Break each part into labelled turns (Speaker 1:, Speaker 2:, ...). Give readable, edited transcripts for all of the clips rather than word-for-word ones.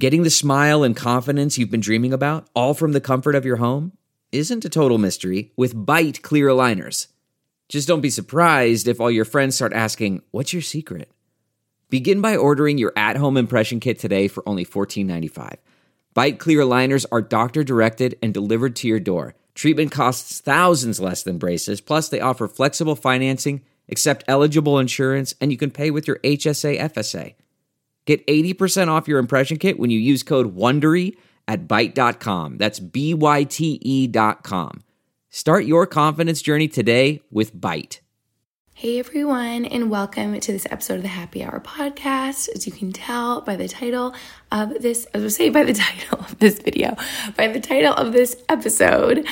Speaker 1: Getting the smile and confidence you've been dreaming about, all from the comfort of your home, isn't a total mystery with Bite Clear Aligners. Just don't be surprised if all your friends start asking, "What's your secret?" Begin by ordering your at-home impression kit today for only $14.95. Bite Clear Aligners are doctor-directed and delivered to your door. Treatment costs thousands less than braces, plus they offer flexible financing, accept eligible insurance, and you can pay with your HSA FSA. Get 80% off your impression kit when you use code WONDERY at Byte.com. That's BYTE.com. Start your confidence journey today with Byte.
Speaker 2: Hey everyone, and welcome to this episode of the Happy Hour podcast. As you can tell by the title of this, by the title of this video, by the title of this episode,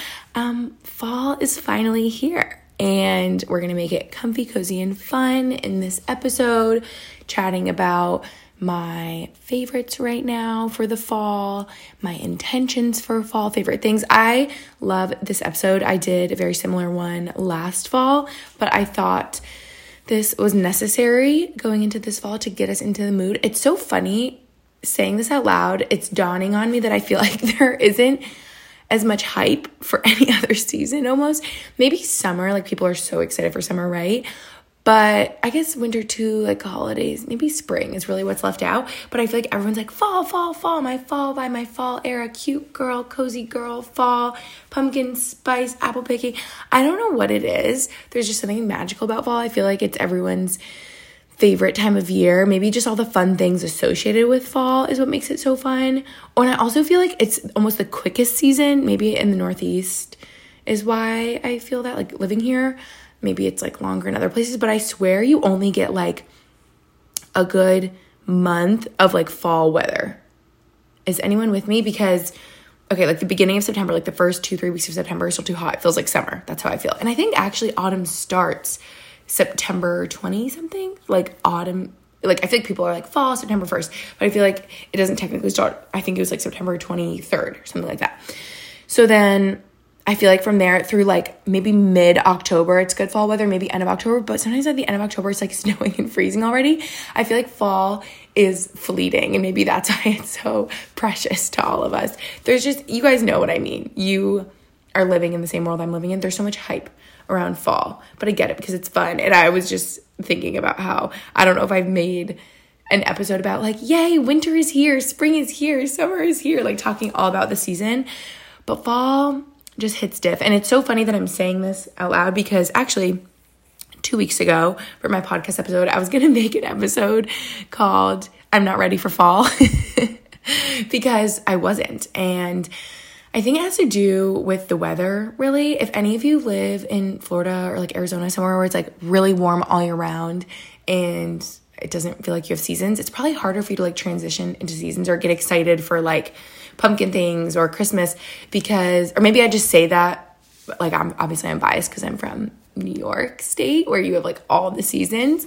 Speaker 2: fall is finally here. And we're going to make it comfy, cozy, and fun in this episode, chatting about my favorites right now for the fall, my intentions for fall, favorite things. I love this episode. I did a very similar one last fall, but I thought this was necessary going into this fall to get us into the mood. It's so funny saying this out loud. It's dawning on me that I feel like there isn't as much hype for any other season almost. Maybe summer, like people are so excited for summer, right? But I guess winter too, like holidays, maybe spring is really what's left out. But I feel like everyone's like, fall, my fall era, cute girl, cozy girl, fall, pumpkin spice, apple picking. I don't know what it is. There's just something magical about fall. I feel like it's everyone's favorite time of year. Maybe just all the fun things associated with fall is what makes it so fun. And I also feel like it's almost the quickest season, maybe in the Northeast is why I feel that, like living here. Maybe it's like longer in other places, but I swear you only get like a good month of like fall weather. Is anyone with me? Because, okay, like the beginning of September, like the first 2-3 weeks of September is still too hot. It feels like summer. That's how I feel. And I think actually autumn starts September 20 something, like autumn. Like I feel like people are like fall, September 1st, but I feel like it doesn't technically start. I think it was like September 23rd or something like that. So then I feel like from there through like maybe mid-October, it's good fall weather, maybe end of October. But sometimes at the end of October, it's like snowing and freezing already. I feel like fall is fleeting, and maybe that's why it's so precious to all of us. There's just, you guys know what I mean. You are living in the same world I'm living in. There's so much hype around fall, but I get it because it's fun. And I was just thinking about how, I don't know if I've made an episode about like, yay, winter is here, spring is here, summer is here, like talking all about the season. But fall just hits diff. And it's so funny that I'm saying this out loud because actually 2 weeks ago for my podcast episode, I was going to make an episode called I'm Not Ready for Fall because I wasn't. And I think it has to do with the weather, really. If any of you live in Florida or like Arizona, somewhere where it's like really warm all year round and it doesn't feel like you have seasons, it's probably harder for you to like transition into seasons or get excited for like pumpkin things or Christmas because, or maybe I just say that, like I'm biased because I'm from New York State where you have like all the seasons.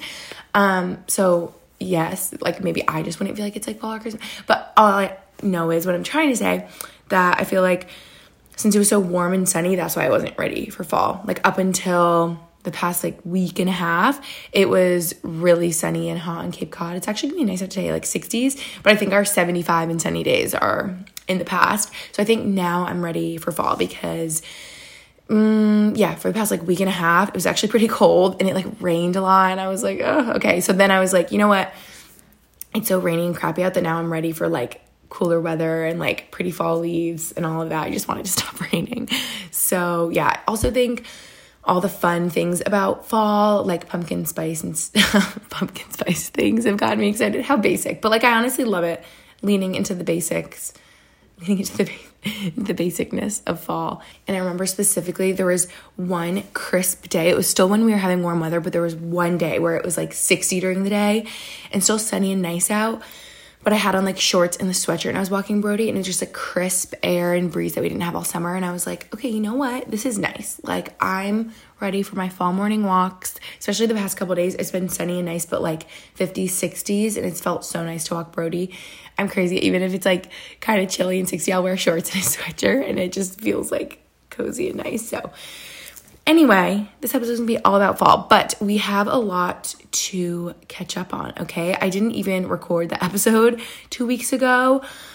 Speaker 2: So yes, like maybe I just wouldn't feel like it's like fall or Christmas, but all I know is what I'm trying to say, that I feel like since it was so warm and sunny, that's why I wasn't ready for fall. Like up until the past like week and a half, it was really sunny and hot on Cape Cod. It's actually gonna be nice out today, like 60s, but I think our 75 and sunny days are in the past. So I think now I'm ready for fall because for the past like week and a half, it was actually pretty cold and it like rained a lot. And I was like, oh, okay. So then I was like, you know what? It's so rainy and crappy out that now I'm ready for like cooler weather and like pretty fall leaves and all of that. I just wanted to stop raining. So yeah, I also think all the fun things about fall, like pumpkin spice and pumpkin spice things have gotten me excited. How basic, but like I honestly love it. Leaning into the basics, leaning into the basicness of fall. And I remember specifically there was one crisp day. It was still when we were having warm weather, but there was one day where it was like 60 during the day and still sunny and nice out. But I had on like shorts and the sweatshirt and I was walking Brody and it was just like crisp air and breeze that we didn't have all summer. And I was like, okay, you know what? This is nice. Like I'm ready for my fall morning walks, especially the past couple of days. It's been sunny and nice, but like 50s, 60s. And it's felt so nice to walk Brody. I'm crazy. Even if it's like kind of chilly and 60, I'll wear shorts and a sweatshirt and it just feels like cozy and nice. So anyway, this episode is going to be all about fall, but we have a lot to catch up on, okay? I didn't even record the episode 2 weeks ago.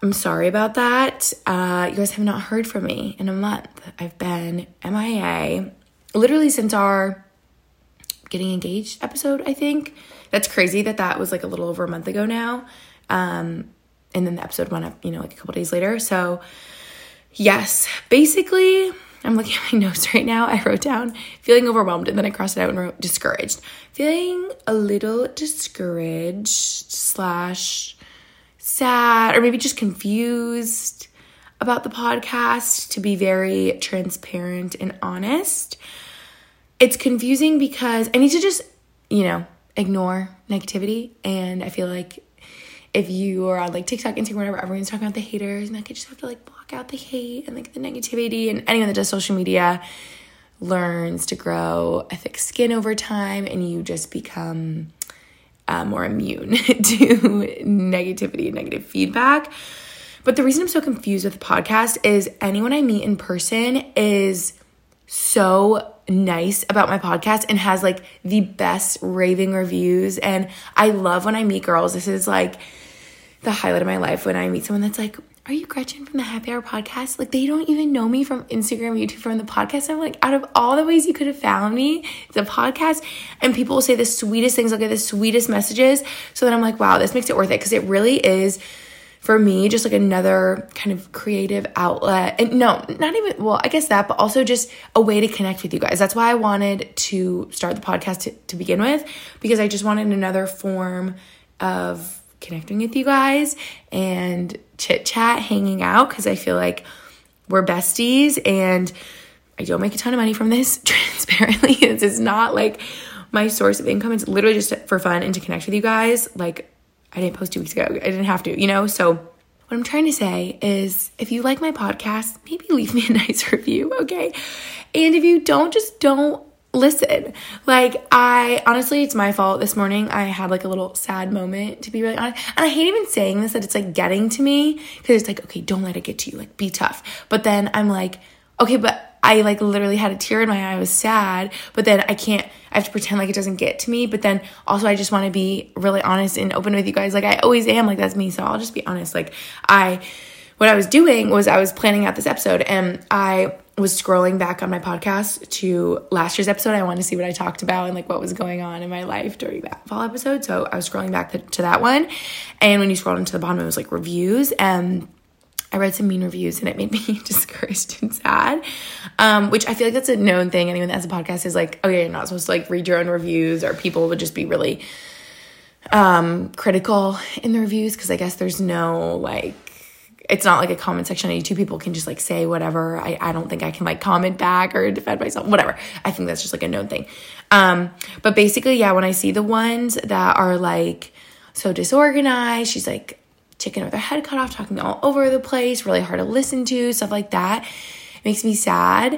Speaker 2: I'm sorry about that. You guys have not heard from me in a month. I've been MIA literally since our getting engaged episode, I think. That's crazy that was like a little over a month ago now. And then the episode went up, like a couple days later. So yes, basically, I'm looking at my notes right now. I wrote down feeling overwhelmed, and then I crossed it out and wrote discouraged. Feeling a little discouraged / sad, or maybe just confused about the podcast, to be very transparent and honest. It's confusing because I need to just, ignore negativity. And I feel like if you are on like TikTok, Instagram, whatever, everyone's talking about the haters, and I just have to like block out the hate and like the negativity. And anyone that does social media learns to grow a thick skin over time, and you just become more immune to negativity and negative feedback. But the reason I'm so confused with the podcast is anyone I meet in person is so nice about my podcast and has like the best raving reviews. And I love when I meet girls. This is like the highlight of my life, when I meet someone that's like, are you Gretchen from the Happy Hour podcast? Like, they don't even know me from Instagram, YouTube, from the podcast. I'm like, out of all the ways you could have found me, the podcast. And people will say the sweetest things. I'll get the sweetest messages. So then I'm like, wow, this makes it worth it. Because it really is, for me, just like another kind of creative outlet. And no, not even, well, I guess that, but also just a way to connect with you guys. That's why I wanted to start the podcast to begin with, because I just wanted another form of connecting with you guys and chit chat, hanging out, because I feel like we're besties and I don't make a ton of money from this, transparently. This is not like my source of income. It's literally just for fun and to connect with you guys. Like, I didn't post 2 weeks ago. I didn't have to, So what I'm trying to say is, if you like my podcast, maybe leave me a nice review, okay? And if you don't, just don't listen. Like, honestly, it's my fault. This morning, I had like a little sad moment, to be really honest. And I hate even saying this, that it's like getting to me, because it's like, okay, don't let it get to you. Like, be tough. But then I'm like, okay, but I like literally had a tear in my eye. I was sad, but then I have to pretend like it doesn't get to me. But then also I just want to be really honest and open with you guys. Like, I always am. Like, that's me. So I'll just be honest. Like, what I was doing was I was planning out this episode, and I was scrolling back on my podcast to last year's episode. I wanted to see what I talked about and like what was going on in my life during that fall episode. So I was scrolling back to that one. And when you scroll into the bottom, it was like reviews, and I read some mean reviews, and it made me discouraged and sad, which I feel like that's a known thing. Anyone that has a podcast is like, okay, you're not supposed to like read your own reviews, or people would just be really critical in the reviews, because I guess there's no like, it's not like a comment section on YouTube. People can just like say whatever. I don't think I can like comment back or defend myself, whatever. I think that's just like a known thing. But basically, yeah, when I see the ones that are like so disorganized, she's like chicken with her head cut off, talking all over the place, really hard to listen to, stuff like that, it makes me sad.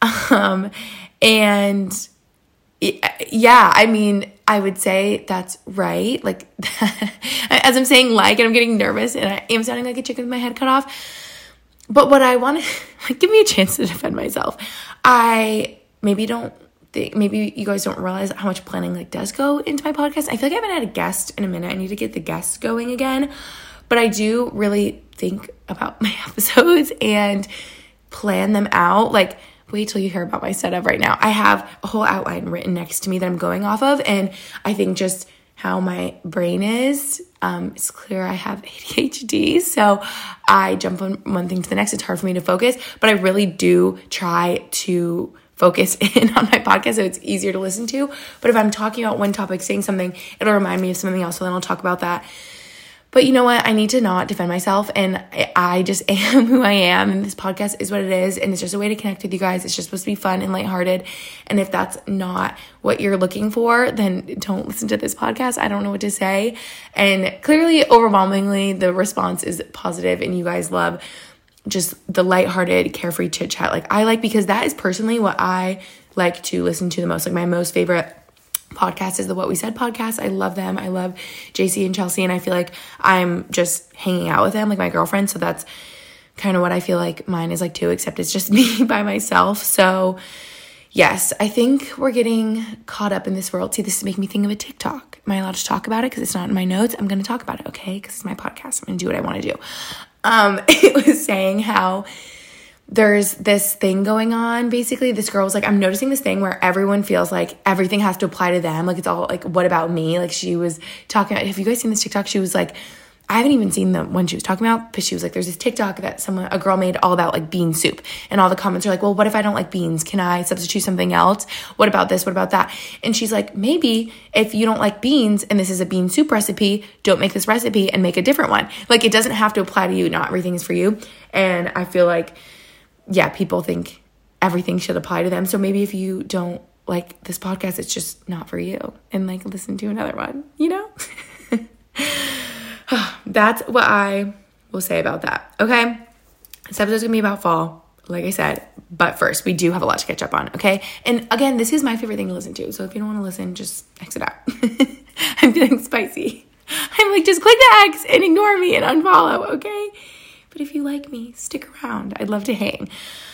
Speaker 2: And yeah, I mean, I would say that's right. Like, as I'm saying like, and I'm getting nervous, and I am sounding like a chicken with my head cut off. But what I want to, like, give me a chance to defend myself. I maybe you guys don't realize how much planning like does go into my podcast. I feel like I haven't had a guest in a minute. I need to get the guests going again. But I do really think about my episodes and plan them out. Like, wait till you hear about my setup right now. I have a whole outline written next to me that I'm going off of. And I think just how my brain is, it's clear I have ADHD. So I jump from one thing to the next. It's hard for me to focus. But I really do try to focus in on my podcast so it's easier to listen to. But if I'm talking about one topic, saying something, it'll remind me of something else. So then I'll talk about that. But you know what? I need to not defend myself, and I just am who I am, and this podcast is what it is, and it's just a way to connect with you guys. It's just supposed to be fun and lighthearted, and if that's not what you're looking for, then don't listen to this podcast. I don't know what to say, and clearly, overwhelmingly, the response is positive, and you guys love just the lighthearted, carefree chit-chat. Like, I like, because that is personally what I like to listen to the most. Like, my most favorite podcast is the What We Said podcast. I love them. I love JC and Chelsea, and I feel like I'm just hanging out with them like my girlfriend. So that's kind of what I feel like mine is like too, except it's just me by myself. So yes, I think we're getting caught up in this world. See, this is making me think of a TikTok. Am I allowed to talk about it? Because it's not in my notes. I'm going to talk about it, okay? Because it's my podcast. I'm going to do what I want to do. It was saying how there's this thing going on. Basically, this girl was like, I'm noticing this thing where everyone feels like everything has to apply to them. Like, it's all like, what about me? Like, she was talking about, have you guys seen this TikTok? She was like, I haven't even seen the one she was talking about, but she was like, there's this TikTok that a girl made all about like bean soup. And all the comments are like, well, what if I don't like beans? Can I substitute something else? What about this? What about that? And she's like, maybe if you don't like beans and this is a bean soup recipe, don't make this recipe and make a different one. Like, it doesn't have to apply to you. Not everything is for you. And I feel like, yeah, people think everything should apply to them. So maybe if you don't like this podcast, it's just not for you. And like, listen to another one, you know? That's what I will say about that. Okay. This episode's gonna be about fall, like I said. But first, we do have a lot to catch up on. Okay. And again, this is my favorite thing to listen to. So if you don't want to listen, just exit out. I'm feeling spicy. I'm like, just click the X and ignore me and unfollow. Okay. But if you like me, stick around. I'd love to hang.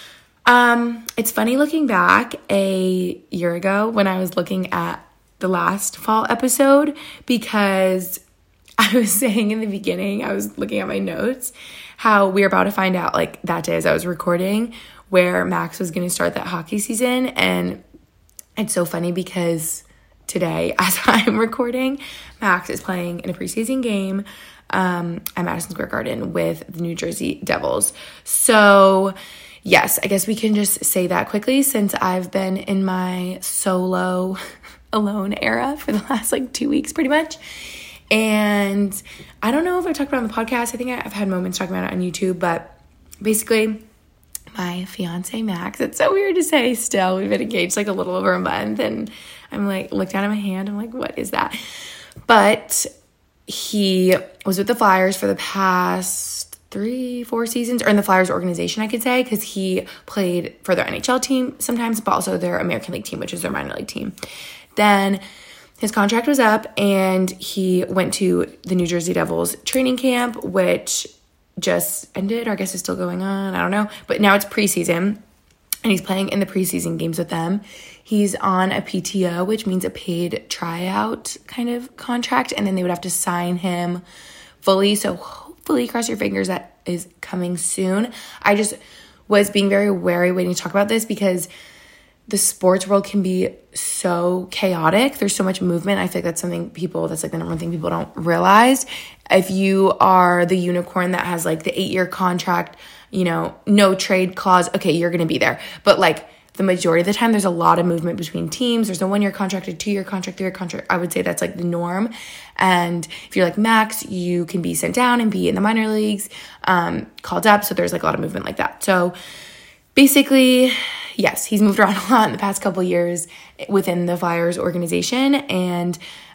Speaker 2: It's funny looking back a year ago when I was looking at the last fall episode, because I was saying in the beginning, I was looking at my notes, how we were about to find out, like that day as I was recording, where Max was going to start that hockey season. And it's so funny because today, as I'm recording, Max is playing in a preseason game at Madison Square Garden with the New Jersey Devils. So yes, I guess we can just say that quickly, since I've been in my solo alone era for the last like 2 weeks pretty much. And I don't know if I talked about it on the podcast. I think I've had moments talking about it on YouTube, but basically my fiance Max, it's so weird to say still, we've been engaged like a little over a month, and I'm like, look down at my hand, I'm like, what is that? But he was with the Flyers for the past 3-4 seasons, or in the Flyers organization, I could say, because he played for their NHL team sometimes, but also their American League team, which is their minor league team. Then his contract was up and he went to the New Jersey Devils training camp, which just ended, or I guess is still going on. I don't know. But now it's preseason and he's playing in the preseason games with them. He's on a PTO, which means a paid tryout kind of contract. And then they would have to sign him fully. So hopefully, cross your fingers, that is coming soon. I just was being very wary waiting to talk about this because the sports world can be so chaotic. There's so much movement. I feel like that's like the number one thing people don't realize. If you are the unicorn that has like the 8-year contract, you know, no trade clause, okay, you're going to be there. But like the majority of the time, there's a lot of movement between teams. There's no 1-year contract, a 2-year contract, 3-year contract. I would say that's like the norm. And if you're like Max, you can be sent down and be in the minor leagues, called up. So there's like a lot of movement like that. So basically, yes, he's moved around a lot in the past couple of years within the Flyers organization. And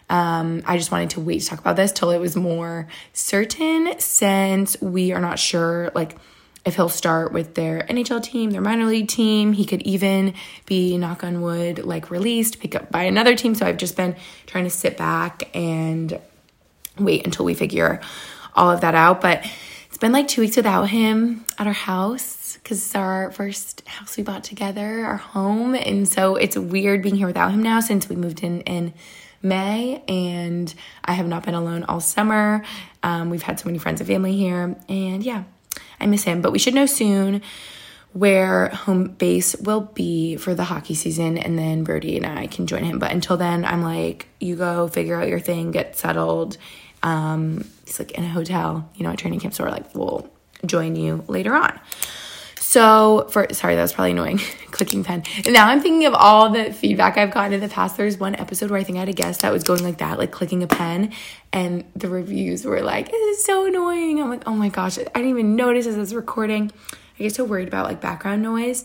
Speaker 2: I just wanted to wait to talk about this till it was more certain, since we are not sure like if he'll start with their NHL team, their minor league team. He could even be, knock on wood, like released, pick up by another team. So I've just been trying to sit back and wait until we figure all of that out. But it's been like 2 weeks without him at our house, because it's our first house we bought together, our home. And so it's weird being here without him now, since we moved in May, and I have not been alone all summer. We've had so many friends and family here, and yeah, I miss him. But we should know soon where home base will be for the hockey season, and then Brody and I can join him. But until then, I'm like, you go figure out your thing, get settled. He's like in a hotel, you know, at training camp, so we're like, we'll join you later on. So sorry, that was probably annoying, clicking pen. And now I'm thinking of all the feedback I've gotten in the past. There's one episode where I think I had a guest that was going like that, like clicking a pen, and the reviews were like, it is so annoying. I'm like, oh my gosh, I didn't even notice as I was recording. I get so worried about like background noise.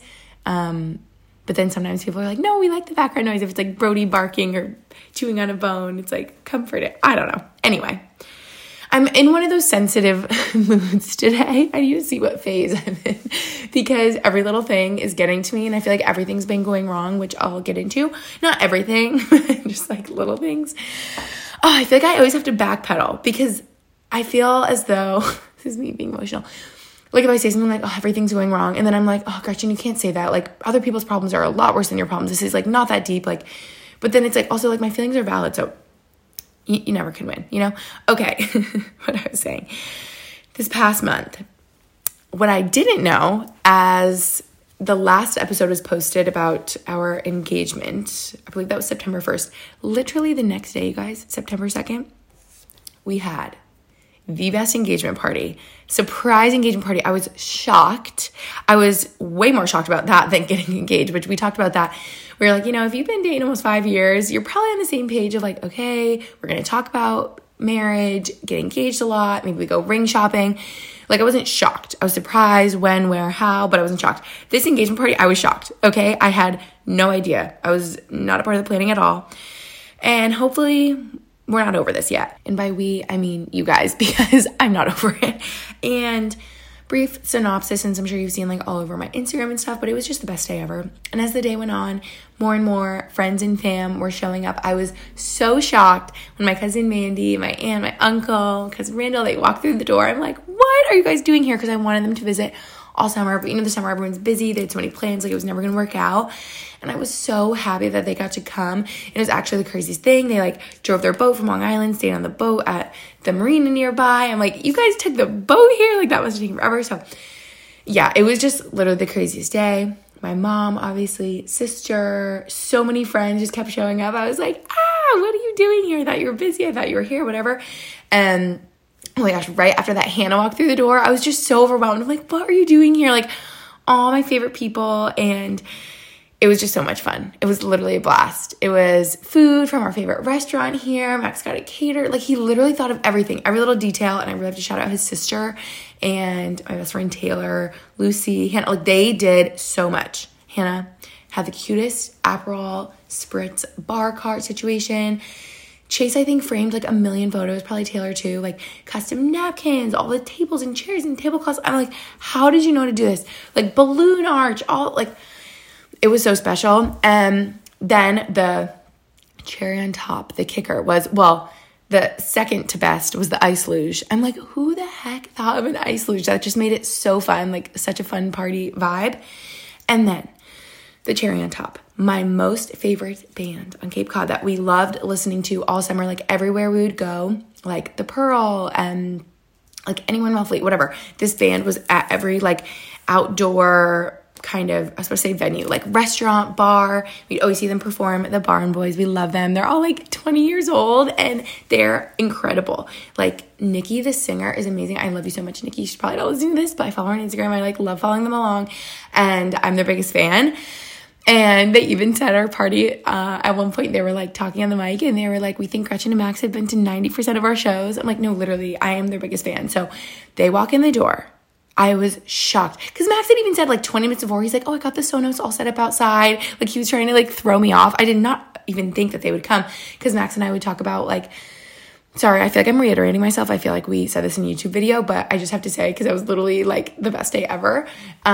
Speaker 2: But then sometimes people are like, no, we like the background noise. If it's like Brody barking or chewing on a bone, it's like comforting. I don't know. Anyway, I'm in one of those sensitive moods today. I need to see what phase I'm in, because every little thing is getting to me, and I feel like everything's been going wrong, which I'll get into. Not everything, just like little things. Oh, I feel like I always have to backpedal, because I feel as though, this is me being emotional, like if I say something like, oh, everything's going wrong, and then I'm like, oh, Gretchen, you can't say that. Like, other people's problems are a lot worse than your problems. This is like not that deep. Like, but then it's like also like my feelings are valid, so you never can win, you know? Okay, what I was saying. This past month, what I didn't know, as the last episode was posted about our engagement, I believe that was September 1st, literally the next day, you guys, September 2nd, we had the best engagement party, surprise engagement party. I was shocked. I was way more shocked about that than getting engaged, which we talked about that. We were like, if you've been dating almost 5 years, you're probably on the same page of like, okay, we're going to talk about marriage, get engaged a lot, maybe we go ring shopping. Like, I wasn't shocked. I was surprised when, where, how, but I wasn't shocked. This engagement party, I was shocked, okay? I had no idea. I was not a part of the planning at all. And hopefully we're not over this yet. And by we, I mean you guys, because I'm not over it. And brief synopsis, since I'm sure you've seen like all over my Instagram and stuff, but it was just the best day ever. And as the day went on, more and more friends and fam were showing up. I was so shocked when my cousin Mandy, my aunt, my uncle, cousin Randall, they walked through the door. I'm like, what are you guys doing here? Because I wanted them to visit all summer, but the summer everyone's busy. They had so many plans, like it was never going to work out. And I was so happy that they got to come. And it was actually the craziest thing. They like drove their boat from Long Island, stayed on the boat at the marina nearby. I'm like, you guys took the boat here? Like that must have taken forever. So yeah, it was just literally the craziest day. My mom, obviously, sister, so many friends just kept showing up. I was like, what are you doing here? I thought you were busy. I thought you were here, whatever. And oh my gosh, right after that Hannah walked through the door, I was just so overwhelmed. I'm like, what are you doing here? Like all my favorite people. And it was just so much fun. It was literally a blast. It was food from our favorite restaurant here. Max got it catered. Like he literally thought of everything, every little detail. And I really have to shout out his sister and my best friend Taylor, Lucy, Hannah. Like they did so much. Hannah had the cutest Aperol Spritz bar cart situation. Chase, I think, framed like 1 million photos, probably Taylor too, like custom napkins, all the tables and chairs and tablecloths. I'm like, how did you know to do this? Like balloon arch, all like, it was so special. And then the cherry on top, the kicker was, well, the second to best was the ice luge. I'm like, who the heck thought of an ice luge? That just made it so fun, like such a fun party vibe. And then the cherry on top, my most favorite band on Cape Cod that we loved listening to all summer, like everywhere we would go, like The Pearl and like Anyone Well Fleet, whatever. This band was at every like outdoor kind of, I was supposed to say venue, like restaurant, bar. We'd always see them perform at the Barn Boys. We love them. They're all like 20 years old and they're incredible. Like Nikki, the singer, is amazing. I love you so much, Nikki. She's probably not listening to this, but I follow her on Instagram. I like love following them along and I'm their biggest fan. And they even said at our party, at one point they were like talking on the mic and they were like, we think Gretchen and Max have been to 90% of our shows. I'm like, no, literally, I am their biggest fan. So they walk in the door. I was shocked because Max had even said like 20 minutes before, he's like, oh, I got the Sonos all set up outside. Like he was trying to like throw me off. I did not even think that they would come because Max and I would talk about like, sorry, I feel like I'm reiterating myself. I feel like we said this in a YouTube video, but I just have to say, because it was literally like the best day ever.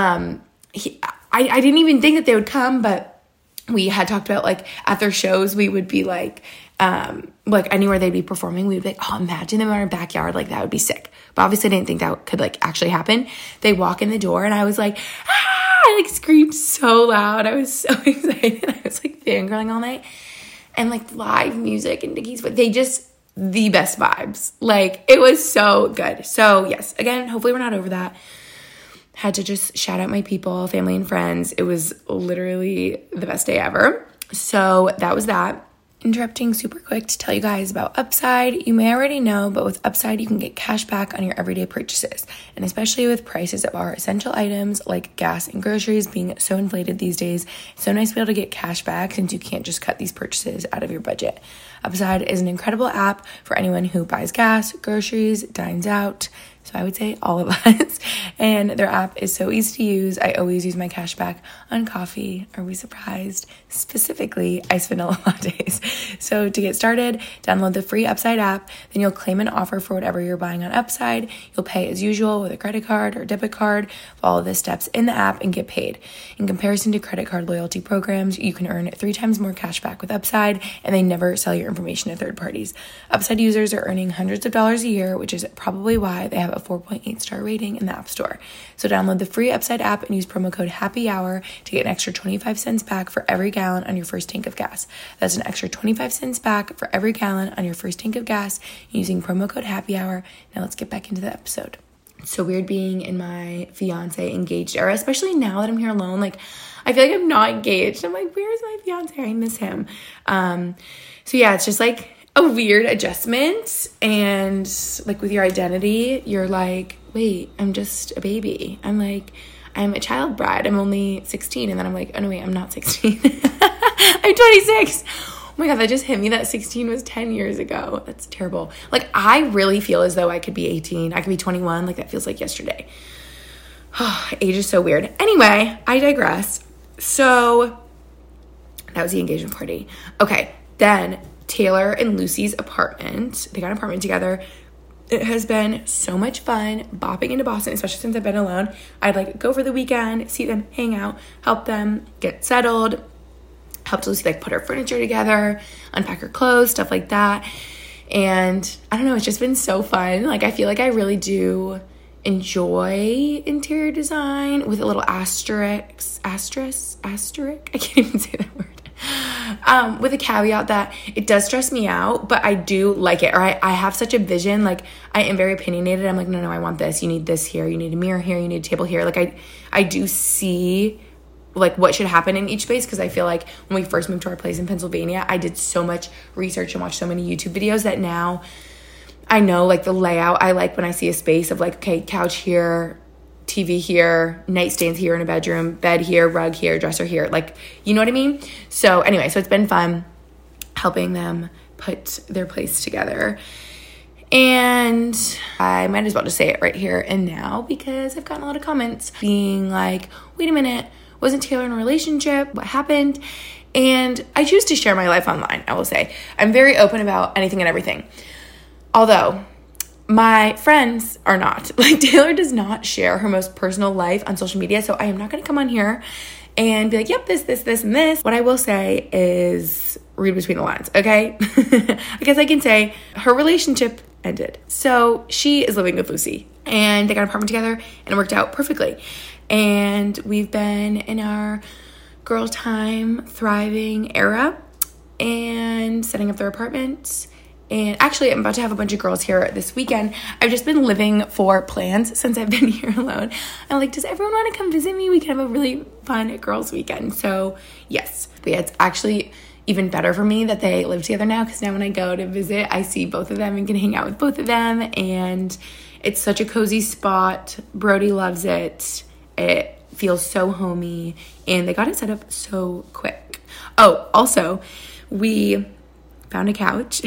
Speaker 2: I didn't even think that they would come, but we had talked about like at their shows, we would be like anywhere they'd be performing, we'd be like, oh, imagine them in our backyard. Like that would be sick. But obviously I didn't think that could like actually happen. They walk in the door and I was like, I like screamed so loud. I was so excited. I was like fangirling all night and like live music and Nikki's, but they just, the best vibes. Like it was so good. So yes, again, hopefully we're not over that. Had to just shout out my people, family and friends. It was literally the best day ever. So that was that. Interrupting super quick to tell you guys about Upside. You may already know, but with Upside, you can get cash back on your everyday purchases. And especially with prices of our essential items like gas and groceries being so inflated these days, it's so nice to be able to get cash back since you can't just cut these purchases out of your budget. Upside is an incredible app for anyone who buys gas, groceries, dines out. So I would say all of us. And their app is so easy to use. I always use my cash back on coffee. Are we surprised? Specifically, iced vanilla lattes. So to get started, download the free Upside app. Then you'll claim an offer for whatever you're buying on Upside. You'll pay as usual with a credit card or debit card. Follow the steps in the app and get paid. In comparison to credit card loyalty programs, you can earn 3 times more cash back with Upside, and they never sell your information to third parties. Upside users are earning hundreds of dollars a year, which is probably why they have a 4.8 star rating in the App Store. So download the free Upside app and use promo code HAPPYHOUR to get an extra 25 cents back for every gallon on your first tank of gas. That's an extra 25 cents back for every gallon on your first tank of gas using promo code HAPPYHOUR. Now let's get back into the episode. It's so weird being in my fiance engaged era, especially now that I'm here alone. Like, I feel like I'm not engaged. I'm like, where's my fiance? I miss him. So yeah, it's just like a weird adjustment. And like with your identity, you're like, wait, I'm just a baby. I'm a child bride. I'm only 16. And then I'm like, oh no, wait, I'm not 16. I'm 26. Oh my God, that just hit me that 16 was 10 years ago. That's terrible. Like, I really feel as though I could be 18. I could be 21. Like, that feels like yesterday. Age is so weird. Anyway, I digress. So that was the engagement party. Okay, then Taylor and Lucy's apartment. They got an apartment together. It has been so much fun bopping into Boston, especially since I've been alone. I'd like go for the weekend, see them, hang out, help them get settled, helped Lucy like put her furniture together, unpack her clothes, stuff like that. And I don't know, it's just been so fun. Like, I feel like I really do enjoy interior design with a little asterisk. I can't even say that word. With a caveat that it does stress me out, but I do like it. Or I have such a vision. Like, I am very opinionated. I'm like, no, I want this. You need this here. You need a mirror here. You need a table here. Like, I do see like what should happen in each space, because I feel like when we first moved to our place in Pennsylvania, I did so much research and watched so many YouTube videos that now I know like the layout. I like when I see a space of like, okay, couch here, TV here, nightstands here in a bedroom, bed here, rug here, dresser here. Like, you know what I mean? So anyway, so it's been fun helping them put their place together. And I might as well just say it right here and now, because I've gotten a lot of comments being like, wait a minute, wasn't Taylor in a relationship? What happened? And I choose to share my life online, I will say. I'm very open about anything and everything. Although my friends are not. Like, Taylor does not share her most personal life on social media, so I am not going to come on here and be like, yep, this, and this. What I will say is read between the lines, okay? I guess I can say her relationship ended. So she is living with Lucy, and they got an apartment together, and it worked out perfectly. And we've been in our girl time, thriving era, and setting up their apartment. And actually, I'm about to have a bunch of girls here this weekend. I've just been living for plans since I've been here alone. I'm like, does everyone want to come visit me? We can have a really fun girls weekend. So yes, but yeah, it's actually even better for me that they live together now, because now when I go to visit, I see both of them and can hang out with both of them. And it's such a cozy spot. Brody loves it. It feels so homey, and they got it set up so quick. Oh, also, we found a couch.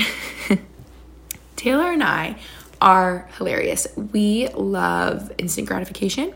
Speaker 2: Taylor and I are hilarious. We love instant gratification.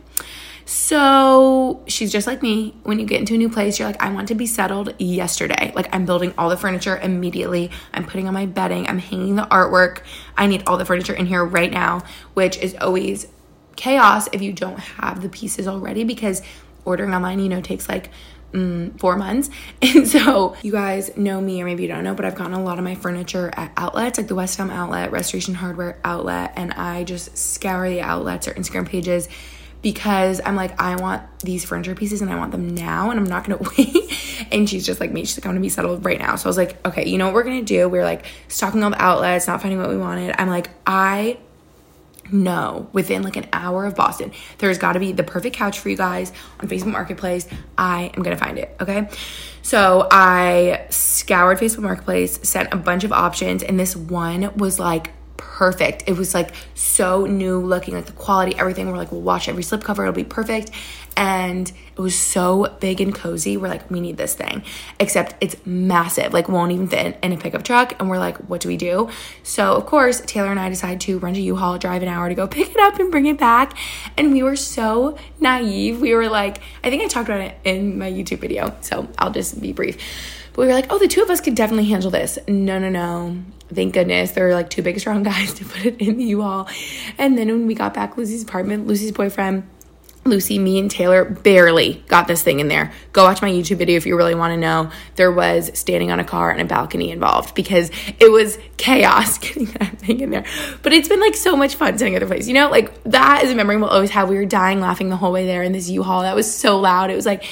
Speaker 2: So she's just like me. When you get into a new place, you're like, I want to be settled yesterday. Like, I'm building all the furniture immediately. I'm putting on my bedding. I'm hanging the artwork. I need all the furniture in here right now, which is always chaos if you don't have the pieces already, because ordering online, takes like 4 months. And so you guys know me, or maybe you don't know, but I've gotten a lot of my furniture at outlets, like the West Elm outlet, Restoration Hardware outlet, and I just scour the outlets or Instagram pages, because I'm like, I want these furniture pieces and I want them now, and I'm not gonna wait. And she's just like me. She's like, I'm gonna be settled right now. So I was like, okay, you know what we're gonna do? We're like stalking all the outlets, not finding what we wanted. I'm like, I know within like an hour of Boston, there's got to be the perfect couch for you guys on Facebook Marketplace. I am going to find it. Okay. So I scoured Facebook Marketplace, sent a bunch of options, and this one was like perfect. It was like so new looking, like the quality, everything. We're like, we'll wash every slipcover. It'll be perfect. And it was so big and cozy. We're like, we need this thing, except it's massive, like won't even fit in a pickup truck. And we're like, what do we do? So of course, Taylor and I decided to rent a U-Haul, drive an hour to go pick it up and bring it back. And we were so naive. We were like, I think I talked about it in my YouTube video, so I'll just be brief. But we were like, oh, the two of us could definitely handle this. No. Thank goodness. There were like two big, strong guys to put it in the U-Haul. And then when we got back Lucy's apartment, Lucy's boyfriend, Lucy, me, and Taylor barely got this thing in there. Go watch my YouTube video if you really want to know. There was standing on a car and a balcony involved, because it was chaos getting that thing in there. But it's been like so much fun sitting at the place. Like that is a memory we'll always have. We were dying laughing the whole way there in this U-Haul. That was so loud. It was like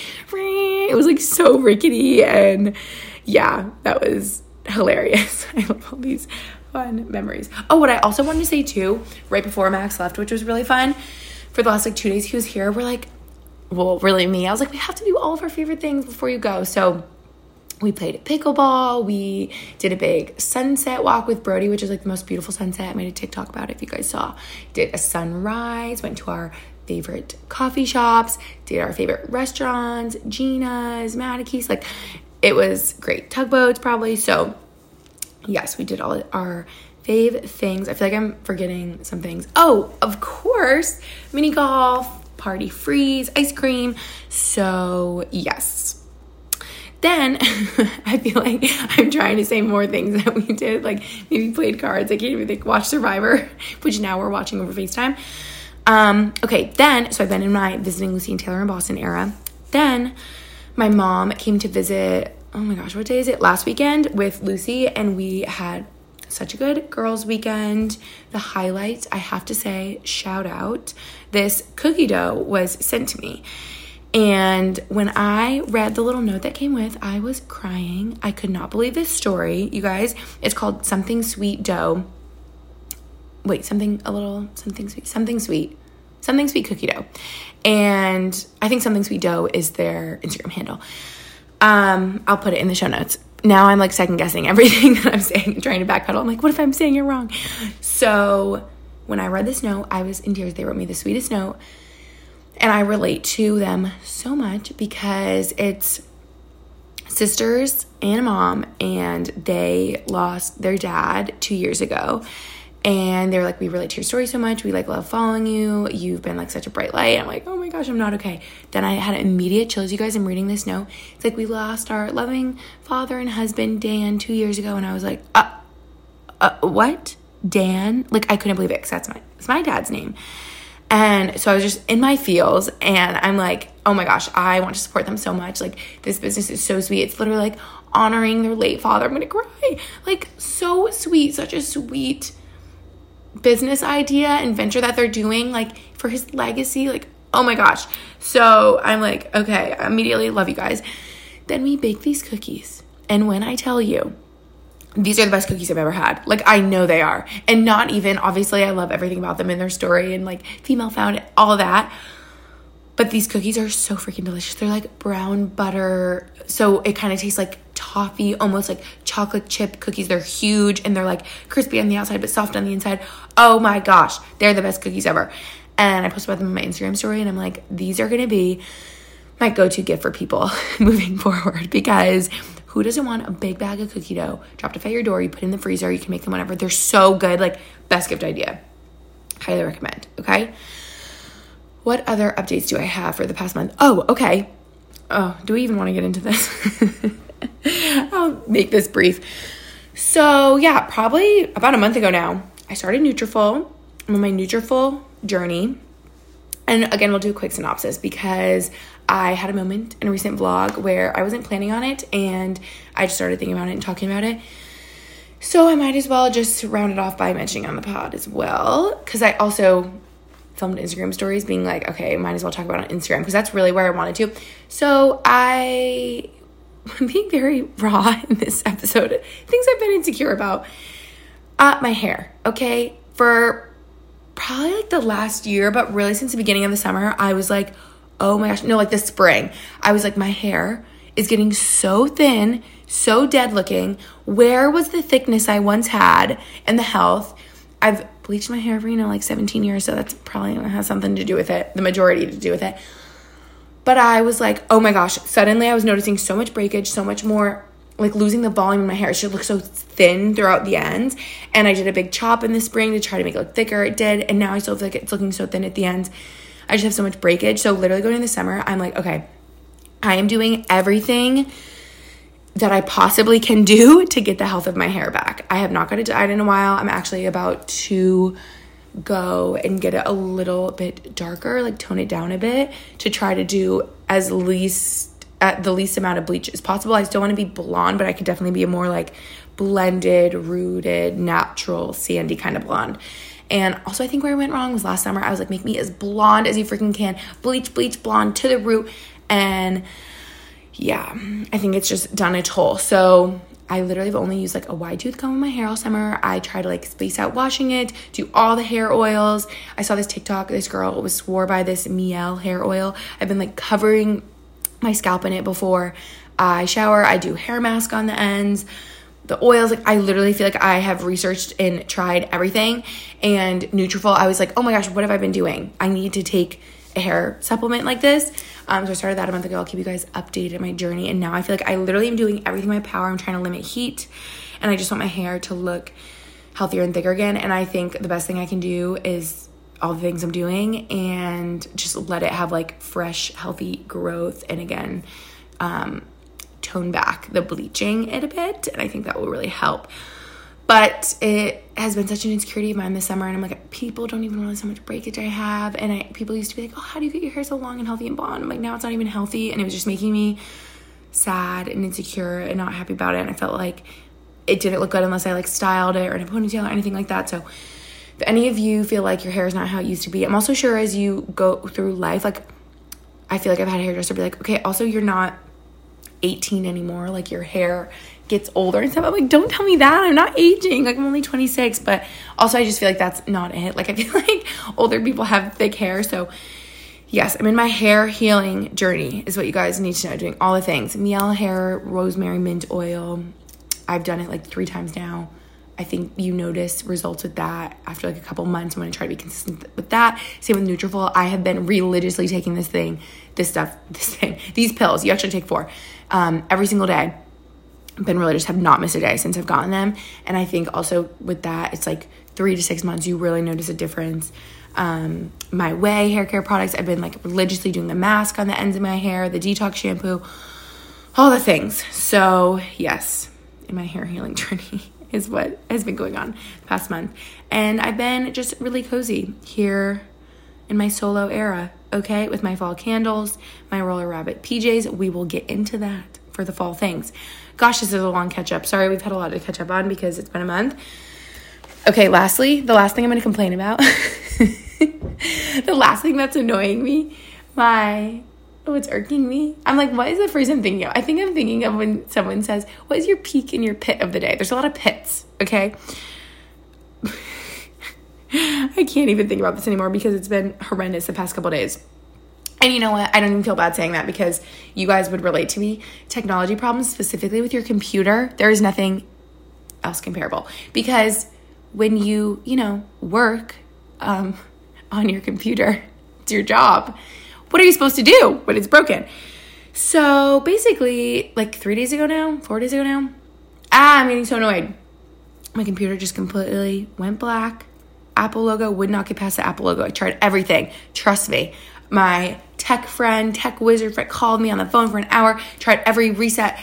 Speaker 2: so rickety. And yeah, that was hilarious. I love all these fun memories. Oh, what I also wanted to say too, right before Max left, which was really fun, for the last like 2 days he was here, we're like, well, really me, I was like, we have to do all of our favorite things before you go. So we played pickleball. We did a big sunset walk with Brody, which is like the most beautiful sunset. I made a TikTok about it if you guys saw. Did a sunrise, went to our favorite coffee shops, did our favorite restaurants, Gina's, Madakee's. Like, it was great. Tugboats probably. So yes, we did all our fave things. I feel like I'm forgetting some things. Oh, of course, mini golf, party freeze, ice cream. So yes. Then I feel like I'm trying to say more things that we did, like maybe played cards. I can't even think. Watch Survivor, which now we're watching over FaceTime. Okay, then, so I've been in my visiting Lucy and Taylor in Boston era. Then my mom came to visit, oh my gosh, what day is it? Last weekend with Lucy, and we had such a good girls' weekend. The highlights, I have to say, shout out, this cookie dough was sent to me. And when I read the little note that came with, I was crying. I could not believe this story, you guys. It's called Something Sweet Dough. Wait, something sweet cookie dough. And I think Something Sweet Dough is their Instagram handle. I'll put it in the show notes. Now I'm like second guessing everything that I'm saying, trying to backpedal. I'm like, what if I'm saying it wrong? So when I read this note, I was in tears. They wrote me the sweetest note. And I relate to them so much because it's sisters and a mom, and they lost their dad 2 years ago. And they're like, we relate to your story so much. We like love following you. You've been like such a bright light. I'm like, oh my gosh, I'm not okay. Then I had immediate chills. You guys, I'm reading this note. It's like, we lost our loving father and husband, Dan, 2 years ago. And I was like, what? Dan? Like, I couldn't believe it because it's my dad's name. And so I was just in my feels, and I'm like, oh my gosh, I want to support them so much. Like, this business is so sweet. It's literally like honoring their late father. I'm going to cry. Like, so sweet. Such a sweet business idea and venture that they're doing, like, for his legacy. Like, oh my gosh. So I'm like, okay, I immediately love you guys. Then we bake these cookies. And when I tell you, these are the best cookies I've ever had. Like, I know they are. And not even, obviously, I love everything about them and their story and, like, female found, all that. But these cookies are so freaking delicious. They're, like, brown butter. So it kind of tastes like toffee, almost like chocolate chip cookies. They're huge, and they're, like, crispy on the outside but soft on the inside. Oh, my gosh. They're the best cookies ever. And I posted about them in my Instagram story, and I'm like, these are going to be my go-to gift for people moving forward, because who doesn't want a big bag of cookie dough dropped off at your door? You put it in the freezer. You can make them whenever. They're so good. Like, best gift idea. Highly recommend. Okay. What other updates do I have for the past month? Oh, okay. Oh, do we even want to get into this? I'll make this brief. So yeah, probably about a month ago now, I started Nutrafol. I'm on my Nutrafol journey. And again, we'll do a quick synopsis because I had a moment in a recent vlog where I wasn't planning on it, and I just started thinking about it and talking about it. So I might as well just round it off by mentioning on the pod as well, because I also filmed Instagram stories being like, okay, might as well talk about it on Instagram, because that's really where I wanted to. So I'm being very raw in this episode. Things I've been insecure about. My hair, okay? For probably like the last year, but really since the beginning of the summer, I was like, oh my gosh, no, like this spring, I was like, my hair is getting so thin, so dead looking. Where was the thickness I once had and the health? I've bleached my hair for, like 17 years, so that's probably going to have something to do with it, the majority to do with it. But I was like, oh my gosh, suddenly I was noticing so much breakage, so much more, like losing the volume in my hair. It should look so thin throughout the ends. And I did a big chop in the spring to try to make it look thicker. It did. And now I still feel like it's looking so thin at the ends. I just have so much breakage. So literally going into the summer, I'm like, okay, I am doing everything that I possibly can do to get the health of my hair back. I have not got it dyed in a while. I'm actually about to go and get it a little bit darker, like tone it down a bit to try to do the least amount of bleach as possible. I still want to be blonde, but I could definitely be a more like blended, rooted, natural, sandy kind of blonde. And also I think where I went wrong was last summer. I was like, make me as blonde as you freaking can. Bleach, blonde to the root. And yeah, I think it's just done a toll. So I literally have only used like a wide tooth comb in my hair all summer. I try to like space out washing it, do all the hair oils. I saw this TikTok, this girl swore by this Mielle hair oil. I've been like covering my scalp in it before I shower. I do hair mask on the ends. The oils, like I literally feel like I have researched and tried everything. And Nutrafol, I was like, oh my gosh, what have I been doing? I need to take a hair supplement like this. So I started that a month ago. I'll keep you guys updated on my journey. And now I feel like I literally am doing everything in my power. I'm trying to limit heat. And I just want my hair to look healthier and thicker again. And I think the best thing I can do is all the things I'm doing and just let it have like fresh, healthy growth. And again, tone back the bleaching it a bit, and I think that will really help. But it has been such an insecurity of mine this summer, and I'm like, people don't even realize how much breakage I have. And people used to be like, oh, how do you get your hair so long and healthy and blonde? I'm like, now it's not even healthy, and it was just making me sad and insecure and not happy about it. And I felt like it didn't look good unless I like styled it or in a ponytail or anything like that. So if any of you feel like your hair is not how it used to be, I'm also sure as you go through life, like I feel like I've had a hairdresser be like, okay, also you're not 18 anymore, like your hair gets older and stuff. I'm like, don't tell me that, I'm not aging, like I'm only 26. But also I just feel like that's not it. Like I feel like older people have thick hair. So yes, I'm in my hair healing journey is what you guys need to know, doing all the things. Mielle hair, rosemary mint oil, I've done it like 3 times now. I think you notice results with that after like a couple months. I'm going to try to be consistent with that. Same with Nutrafol. I have been religiously taking these pills. You actually take 4 every single day. I've been religious, have not missed a day since I've gotten them. And I think also with that, it's like 3 to 6 months, you really notice a difference. My Way hair care products, I've been like religiously doing the mask on the ends of my hair, the detox shampoo, all the things. So yes, in my hair healing journey is what has been going on the past month. And I've been just really cozy here in my solo era, okay? With my fall candles, my Roller Rabbit PJs. We will get into that for the fall things. Gosh, this is a long catch up. Sorry, we've had a lot to catch up on because it's been a month. Okay, lastly, the last thing I'm going to complain about, the last thing that's annoying me, it's irking me. I'm like, what is the phrase I'm thinking of? I think I'm thinking of when someone says, what is your peak and your pit of the day? There's a lot of pits, okay? I can't even think about this anymore because it's been horrendous the past couple days. And you know what? I don't even feel bad saying that because you guys would relate to me. Technology problems, specifically with your computer, there is nothing else comparable. Because when you work on your computer, it's your job. What are you supposed to do when it's broken? So basically, like 4 days ago now, I'm getting so annoyed. My computer just completely went black. Apple logo would not get past the Apple logo. I tried everything. Trust me. My tech wizard friend called me on the phone for an hour, tried every reset,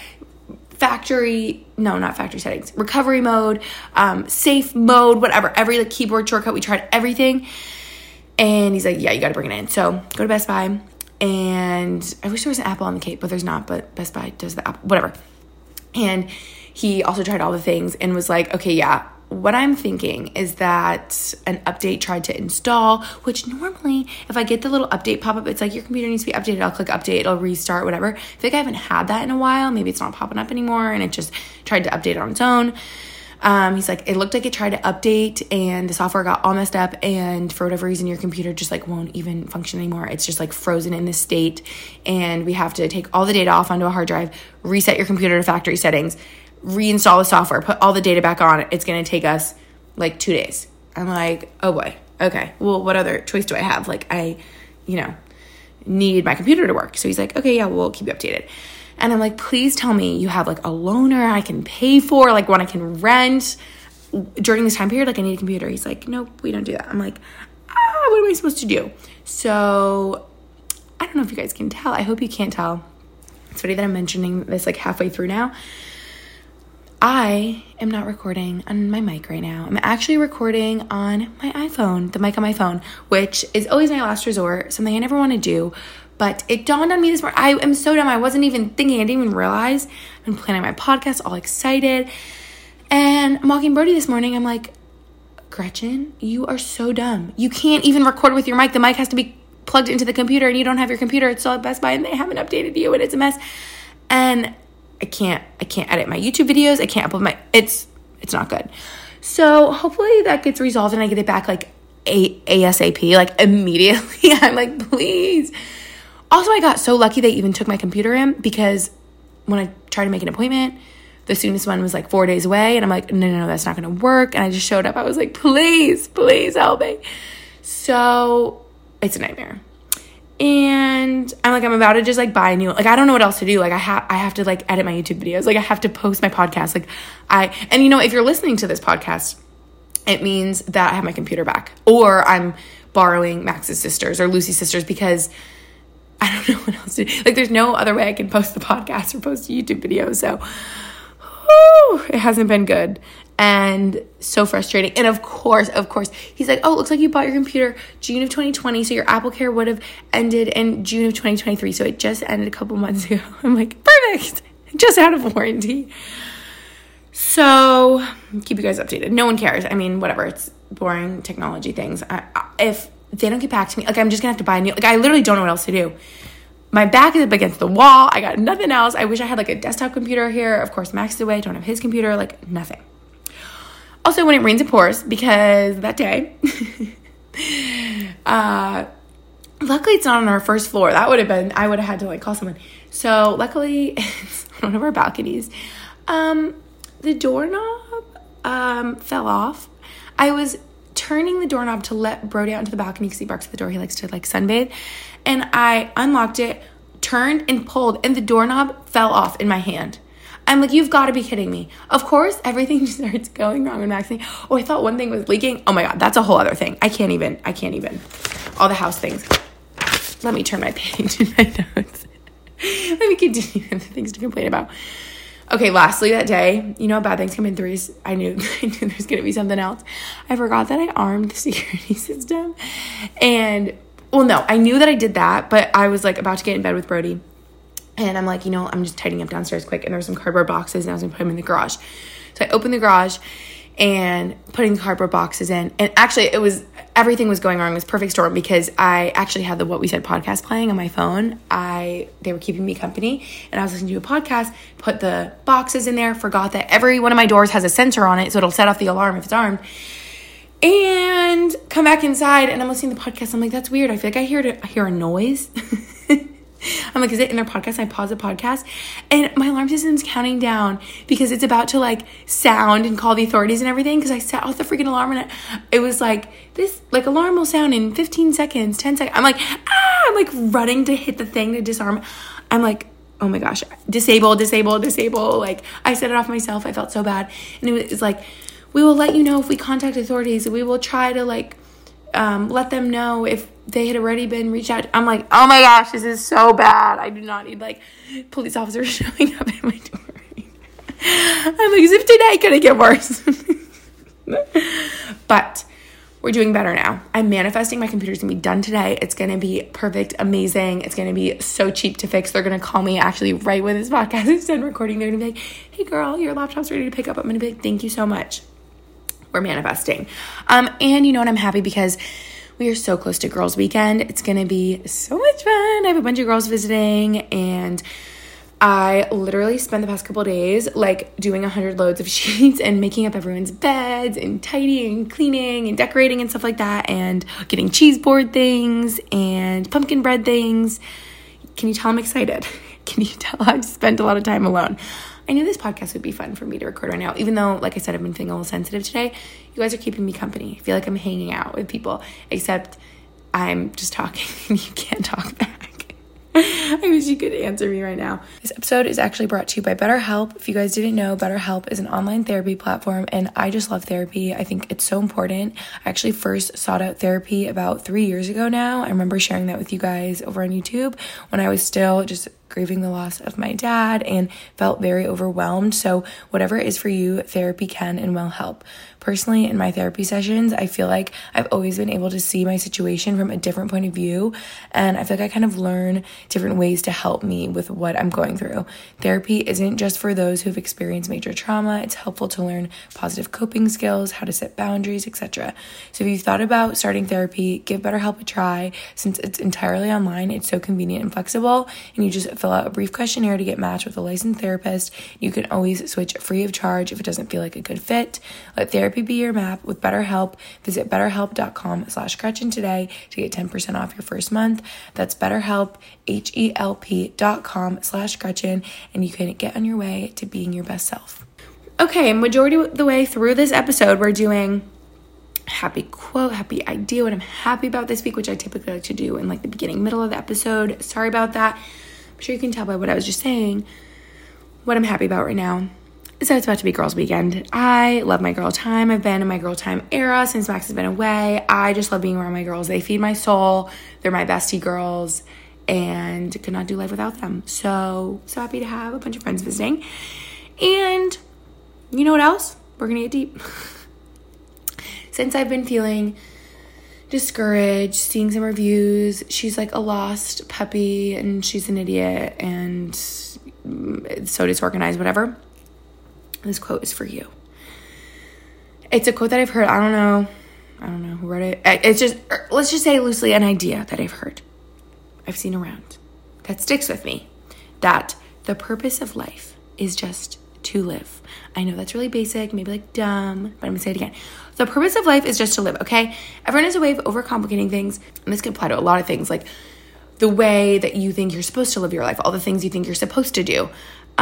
Speaker 2: recovery mode, safe mode, whatever, every like keyboard shortcut. We tried everything. And he's like, yeah, you got to bring it in. So go to Best Buy. And I wish there was an Apple on the Cape, but there's not. But Best Buy does the Apple, whatever. And he also tried all the things and was like, okay, yeah, what I'm thinking is that an update tried to install, which normally if I get the little update pop-up, it's like your computer needs to be updated. I'll click update, it'll restart, whatever. I think I haven't had that in a while. Maybe it's not popping up anymore and it just tried to update on its own. He's like, it looked like it tried to update and the software got all messed up and for whatever reason your computer just like won't even function anymore. It's just like frozen in this state and we have to take all the data off onto a hard drive, reset your computer to factory settings, reinstall the software, put all the data back on. It's going to take us like 2 days. I'm like, oh boy, okay, well, what other choice do I have? Like I need my computer to work. So he's like, okay, yeah, we'll keep you updated. And I'm like, please tell me you have like a loaner I can pay for, like one I can rent during this time period. Like I need a computer. He's like, nope, we don't do that. I'm like, what am I supposed to do? So I don't know if you guys can tell. I hope you can't tell. It's funny that I'm mentioning this like halfway through now. I am not recording on my mic right now. I'm actually recording on my iPhone, the mic on my phone, which is always my last resort, something I never want to do. But it dawned on me this morning. I am so dumb. I wasn't even thinking. I didn't even realize. I've been planning my podcast, all excited. And I'm walking Brody this morning. I'm like, Gretchen, you are so dumb. You can't even record with your mic. The mic has to be plugged into the computer and you don't have your computer. It's still at Best Buy and they haven't updated you and it's a mess. And I can't edit my YouTube videos. I can't upload it's not good. So hopefully that gets resolved and I get it back like ASAP, like immediately. I'm like, please. Also, I got so lucky they even took my computer in, because when I tried to make an appointment, the soonest one was like 4 days away. And I'm like, no, that's not going to work. And I just showed up. I was like, please help me. So it's a nightmare. And I'm about to just like buy a new, like, I don't know what else to do. Like I have to like edit my YouTube videos. Like I have to post my podcast. And if you're listening to this podcast, it means that I have my computer back, or I'm borrowing Max's sisters or Lucy's sisters, because I don't know what else to do. Like there's no other way I can post the podcast or post a YouTube video. So it hasn't been good. And so frustrating. And of course, he's like, oh, it looks like you bought your computer June of 2020. So your Apple Care would have ended in June of 2023. So it just ended a couple months ago. I'm like, perfect. Just out of warranty. So keep you guys updated. No one cares. I mean, whatever. It's boring technology things. If they don't get back to me, like, I'm just going to have to buy a new, like, I literally don't know what else to do. My back is up against the wall. I got nothing else. I wish I had like a desktop computer here. Of course, Max is away. I don't have his computer, like nothing. Also, when it rains, it pours, because that day, luckily it's not on our first floor. That would have been, I would have had to like call someone. So luckily it's on one of our balconies. The doorknob fell off. I was turning the doorknob to let Brody out into the balcony because he barks at the door. He likes to like sunbathe. And I unlocked it, turned and pulled, and the doorknob fell off in my hand. I'm like, you've got to be kidding me. Of course, everything just starts going wrong with Maxine. Oh, I thought one thing was leaking. Oh my God, that's a whole other thing. I can't even. All the house things. Let me turn my page in my notes. Let me continue the things to complain about. Okay, lastly, that day, how bad things come in threes. I knew there's going to be something else. I forgot that I armed the security system. And, well, no, I knew that I did that, but I was like about to get in bed with Brody. And I'm like, I'm just tidying up downstairs quick. And there were some cardboard boxes, and I was going to put them in the garage. So I opened the garage and putting the cardboard boxes in. And actually, everything was going wrong. It was perfect storm, because I actually had the What We Said podcast playing on my phone. They were keeping me company, and I was listening to a podcast, put the boxes in there, forgot that every one of my doors has a sensor on it, so it'll set off the alarm if it's armed. And come back inside, and I'm listening to the podcast. I'm like, that's weird. I feel like I hear a noise. I'm like, is it in their podcast? I pause the podcast, and my alarm system's counting down because it's about to like sound and call the authorities and everything, because I set off the freaking alarm, and it was like, this like alarm will sound in 15 seconds, 10 seconds. I'm like, I'm like running to hit the thing to disarm. I'm like, oh my gosh, disable. Like, I set it off myself. I felt so bad. And it was like, we will let you know if we contact authorities. We will try to like let them know if they had already been reached out. I'm like, oh my gosh, this is so bad. I do not need like police officers showing up at my door. I'm like, as if today couldn't get worse. But we're doing better now. I'm manifesting my computer's gonna be done today. It's gonna be perfect, amazing. It's gonna be so cheap to fix. They're gonna call me actually right when this podcast is done recording. They're gonna be like, hey girl, your laptop's ready to pick up. I'm gonna be like, thank you so much. We're manifesting. And you know what? I'm happy because we are so close to Girls Weekend. It's going to be so much fun. I have a bunch of girls visiting, and I literally spent the past couple of days like doing 100 loads of sheets and making up everyone's beds and tidying and cleaning and decorating and stuff like that, and getting cheese board things and pumpkin bread things. Can you tell I'm excited? Can you tell I've spent a lot of time alone? I knew this podcast would be fun for me to record right now, even though, like I said, I've been feeling a little sensitive today. You guys are keeping me company. I feel like I'm hanging out with people, except I'm just talking and you can't talk back. I wish you could answer me right now. This episode is actually brought to you by BetterHelp. If you guys didn't know, BetterHelp is an online therapy platform, and I just love therapy. I think it's so important. I actually first sought out therapy about 3 years ago now. I remember sharing that with you guys over on YouTube when I was still just grieving the loss of my dad and felt very overwhelmed. So whatever it is for you, therapy can and will help. Personally, in my therapy sessions, I feel like I've always been able to see my situation from a different point of view, and I feel like I kind of learn different ways to help me with what I'm going through. Therapy isn't just for those who've experienced major trauma. It's helpful to learn positive coping skills, how to set boundaries, etc. So if you've thought about starting therapy, give BetterHelp a try. Since it's entirely online, it's so convenient and flexible, and you just fill out a brief questionnaire to get matched with a licensed therapist. You can always switch free of charge if it doesn't feel like a good fit. Let therapy be your map with BetterHelp. Visit BetterHelp.com/Gretchen today to get 10% off your first month. That's BetterHelp, HELP.com/Gretchen, and you can get on your way to being your best self. Okay, majority of the way through this episode, we're doing happy quote, happy idea, what I'm happy about this week, which I typically like to do in like the beginning, middle of the episode. Sorry about that. I'm sure you can tell by what I was just saying. What I'm happy about right now is that it's about to be girls' weekend. I love my girl time. I've been in my girl time era since Max has been away. I just love being around my girls. They feed my soul. They're my bestie girls and could not do life without them. So happy to have a bunch of friends visiting. And you know what else? We're going to get deep. Since I've been feeling discouraged, seeing some reviews, she's like a lost puppy and she's an idiot and so disorganized, whatever. This quote is for you. It's a quote that I've heard. I don't know who wrote it. It's just, let's just say loosely, an idea that I've heard. I've seen around. That sticks with me. That the purpose of life is just to live. I know that's really basic, maybe like dumb, but I'm gonna say it again. The purpose of life is just to live, okay? Everyone has a way of overcomplicating things, and this can apply to a lot of things, like the way that you think you're supposed to live your life, all the things you think you're supposed to do.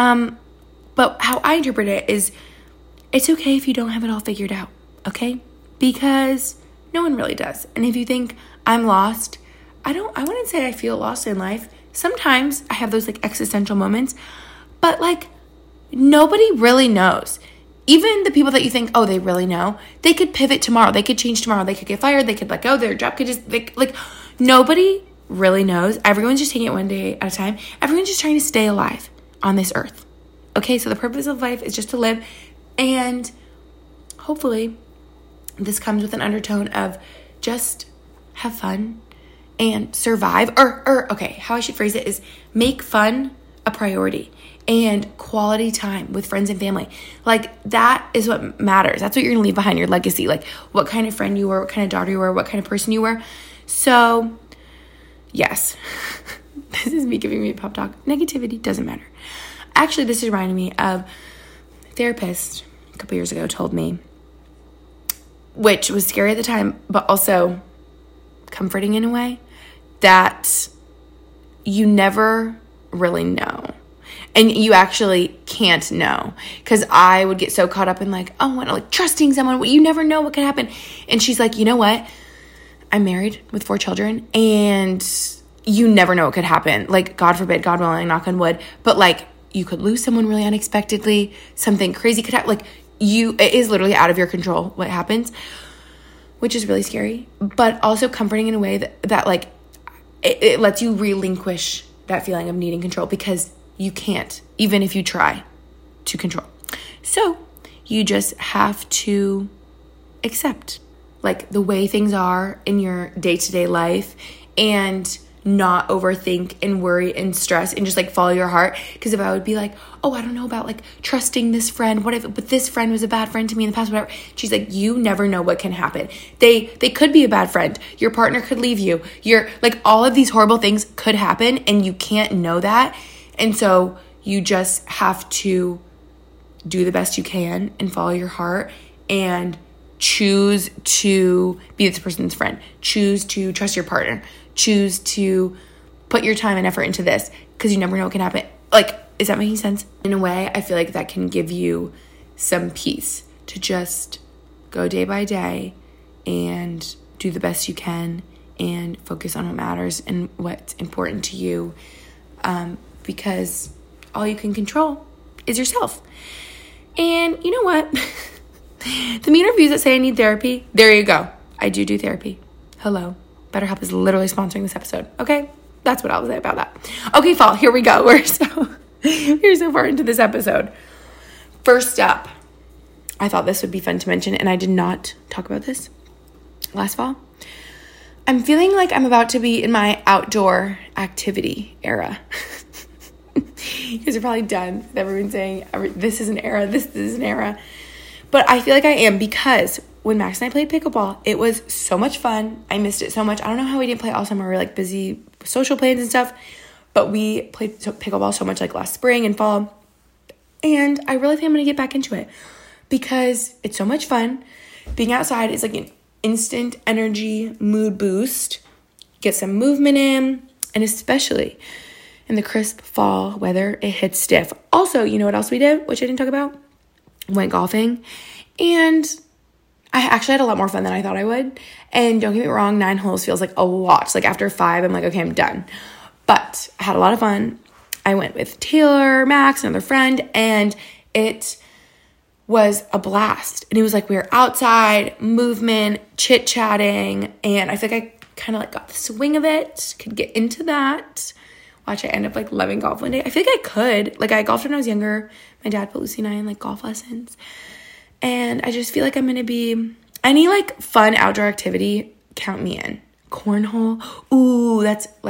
Speaker 2: But how I interpret it is, it's okay if you don't have it all figured out, okay? Because no one really does. And if you think I'm lost, I wouldn't say I feel lost in life. Sometimes I have those like existential moments, but like nobody really knows. Even the people that you think, oh, they really know, they could pivot tomorrow. They could change tomorrow. They could get fired. They could let go. Their job could just, like nobody really knows. Everyone's just taking it one day at a time. Everyone's just trying to stay alive on this earth. Okay, so the purpose of life is just to live. And hopefully this comes with an undertone of just have fun and survive. Or okay, how I should phrase it is make fun a priority. And quality time with friends and family. Like, that is what matters. That's what you're going to leave behind, your legacy. Like, what kind of friend you were, what kind of daughter you were, what kind of person you were. So, yes. This is me giving me a pep talk. Negativity doesn't matter. Actually, this is reminding me of a therapist a couple years ago told me, which was scary at the time, but also comforting in a way, that you never really know. And you actually can't know. Because I would get so caught up in like, oh, like trusting someone. You never know what can happen. And she's like, you know what? I'm married with 4 children. And you never know what could happen. Like, God forbid, God willing, knock on wood. But like, you could lose someone really unexpectedly. Something crazy could happen. Like, it is literally out of your control what happens. Which is really scary. But also comforting in a way that like, it lets you relinquish that feeling of needing control. Because you can't, even if you try to control. So you just have to accept like the way things are in your day-to-day life and not overthink and worry and stress and just like follow your heart. Because if I would be like, oh, I don't know about like trusting this friend. What if, but this friend was a bad friend to me in the past, whatever. She's like, you never know what can happen. They could be a bad friend. Your partner could leave you. You're like, all of these horrible things could happen and you can't know that. And so you just have to do the best you can and follow your heart and choose to be this person's friend. Choose to trust your partner. Choose to put your time and effort into this because you never know what can happen. Like, is that making sense? In a way, I feel like that can give you some peace to just go day by day and do the best you can and focus on what matters and what's important to you. Because all you can control is yourself. And you know what? The mean reviews that say I need therapy, there you go. I do therapy. Hello. BetterHelp is literally sponsoring this episode. Okay? That's what I'll say about that. Okay, fall, here we go. We're so far into this episode. First up, I thought this would be fun to mention, and I did not talk about this last fall. I'm feeling like I'm about to be in my outdoor activity era. You guys are probably done with everyone saying, this is an era, this is an era. But I feel like I am because when Max and I played pickleball, it was so much fun. I missed it so much. I don't know how we didn't play all summer. We were like busy with social plans and stuff. But we played pickleball so much like last spring and fall. And I really think I'm going to get back into it because it's so much fun. Being outside is like an instant energy mood boost. Get some movement in, and especially in the crisp fall weather, it hits stiff. Also, you know what else we did, which I didn't talk about? Went golfing. And I actually had a lot more fun than I thought I would. And don't get me wrong, 9 holes feels like a lot. Like after 5, I'm like, okay, I'm done. But I had a lot of fun. I went with Taylor, Max, another friend, and it was a blast. And it was like we were outside, movement, chit-chatting, and I feel like I kind of like got the swing of it, could get into that. Watch, I end up like loving golf one day. I feel like I could. Like I golfed when I was younger. My dad put Lucy and I in like golf lessons. And I just feel like I'm going to be, any like fun outdoor activity, count me in. Cornhole. Ooh,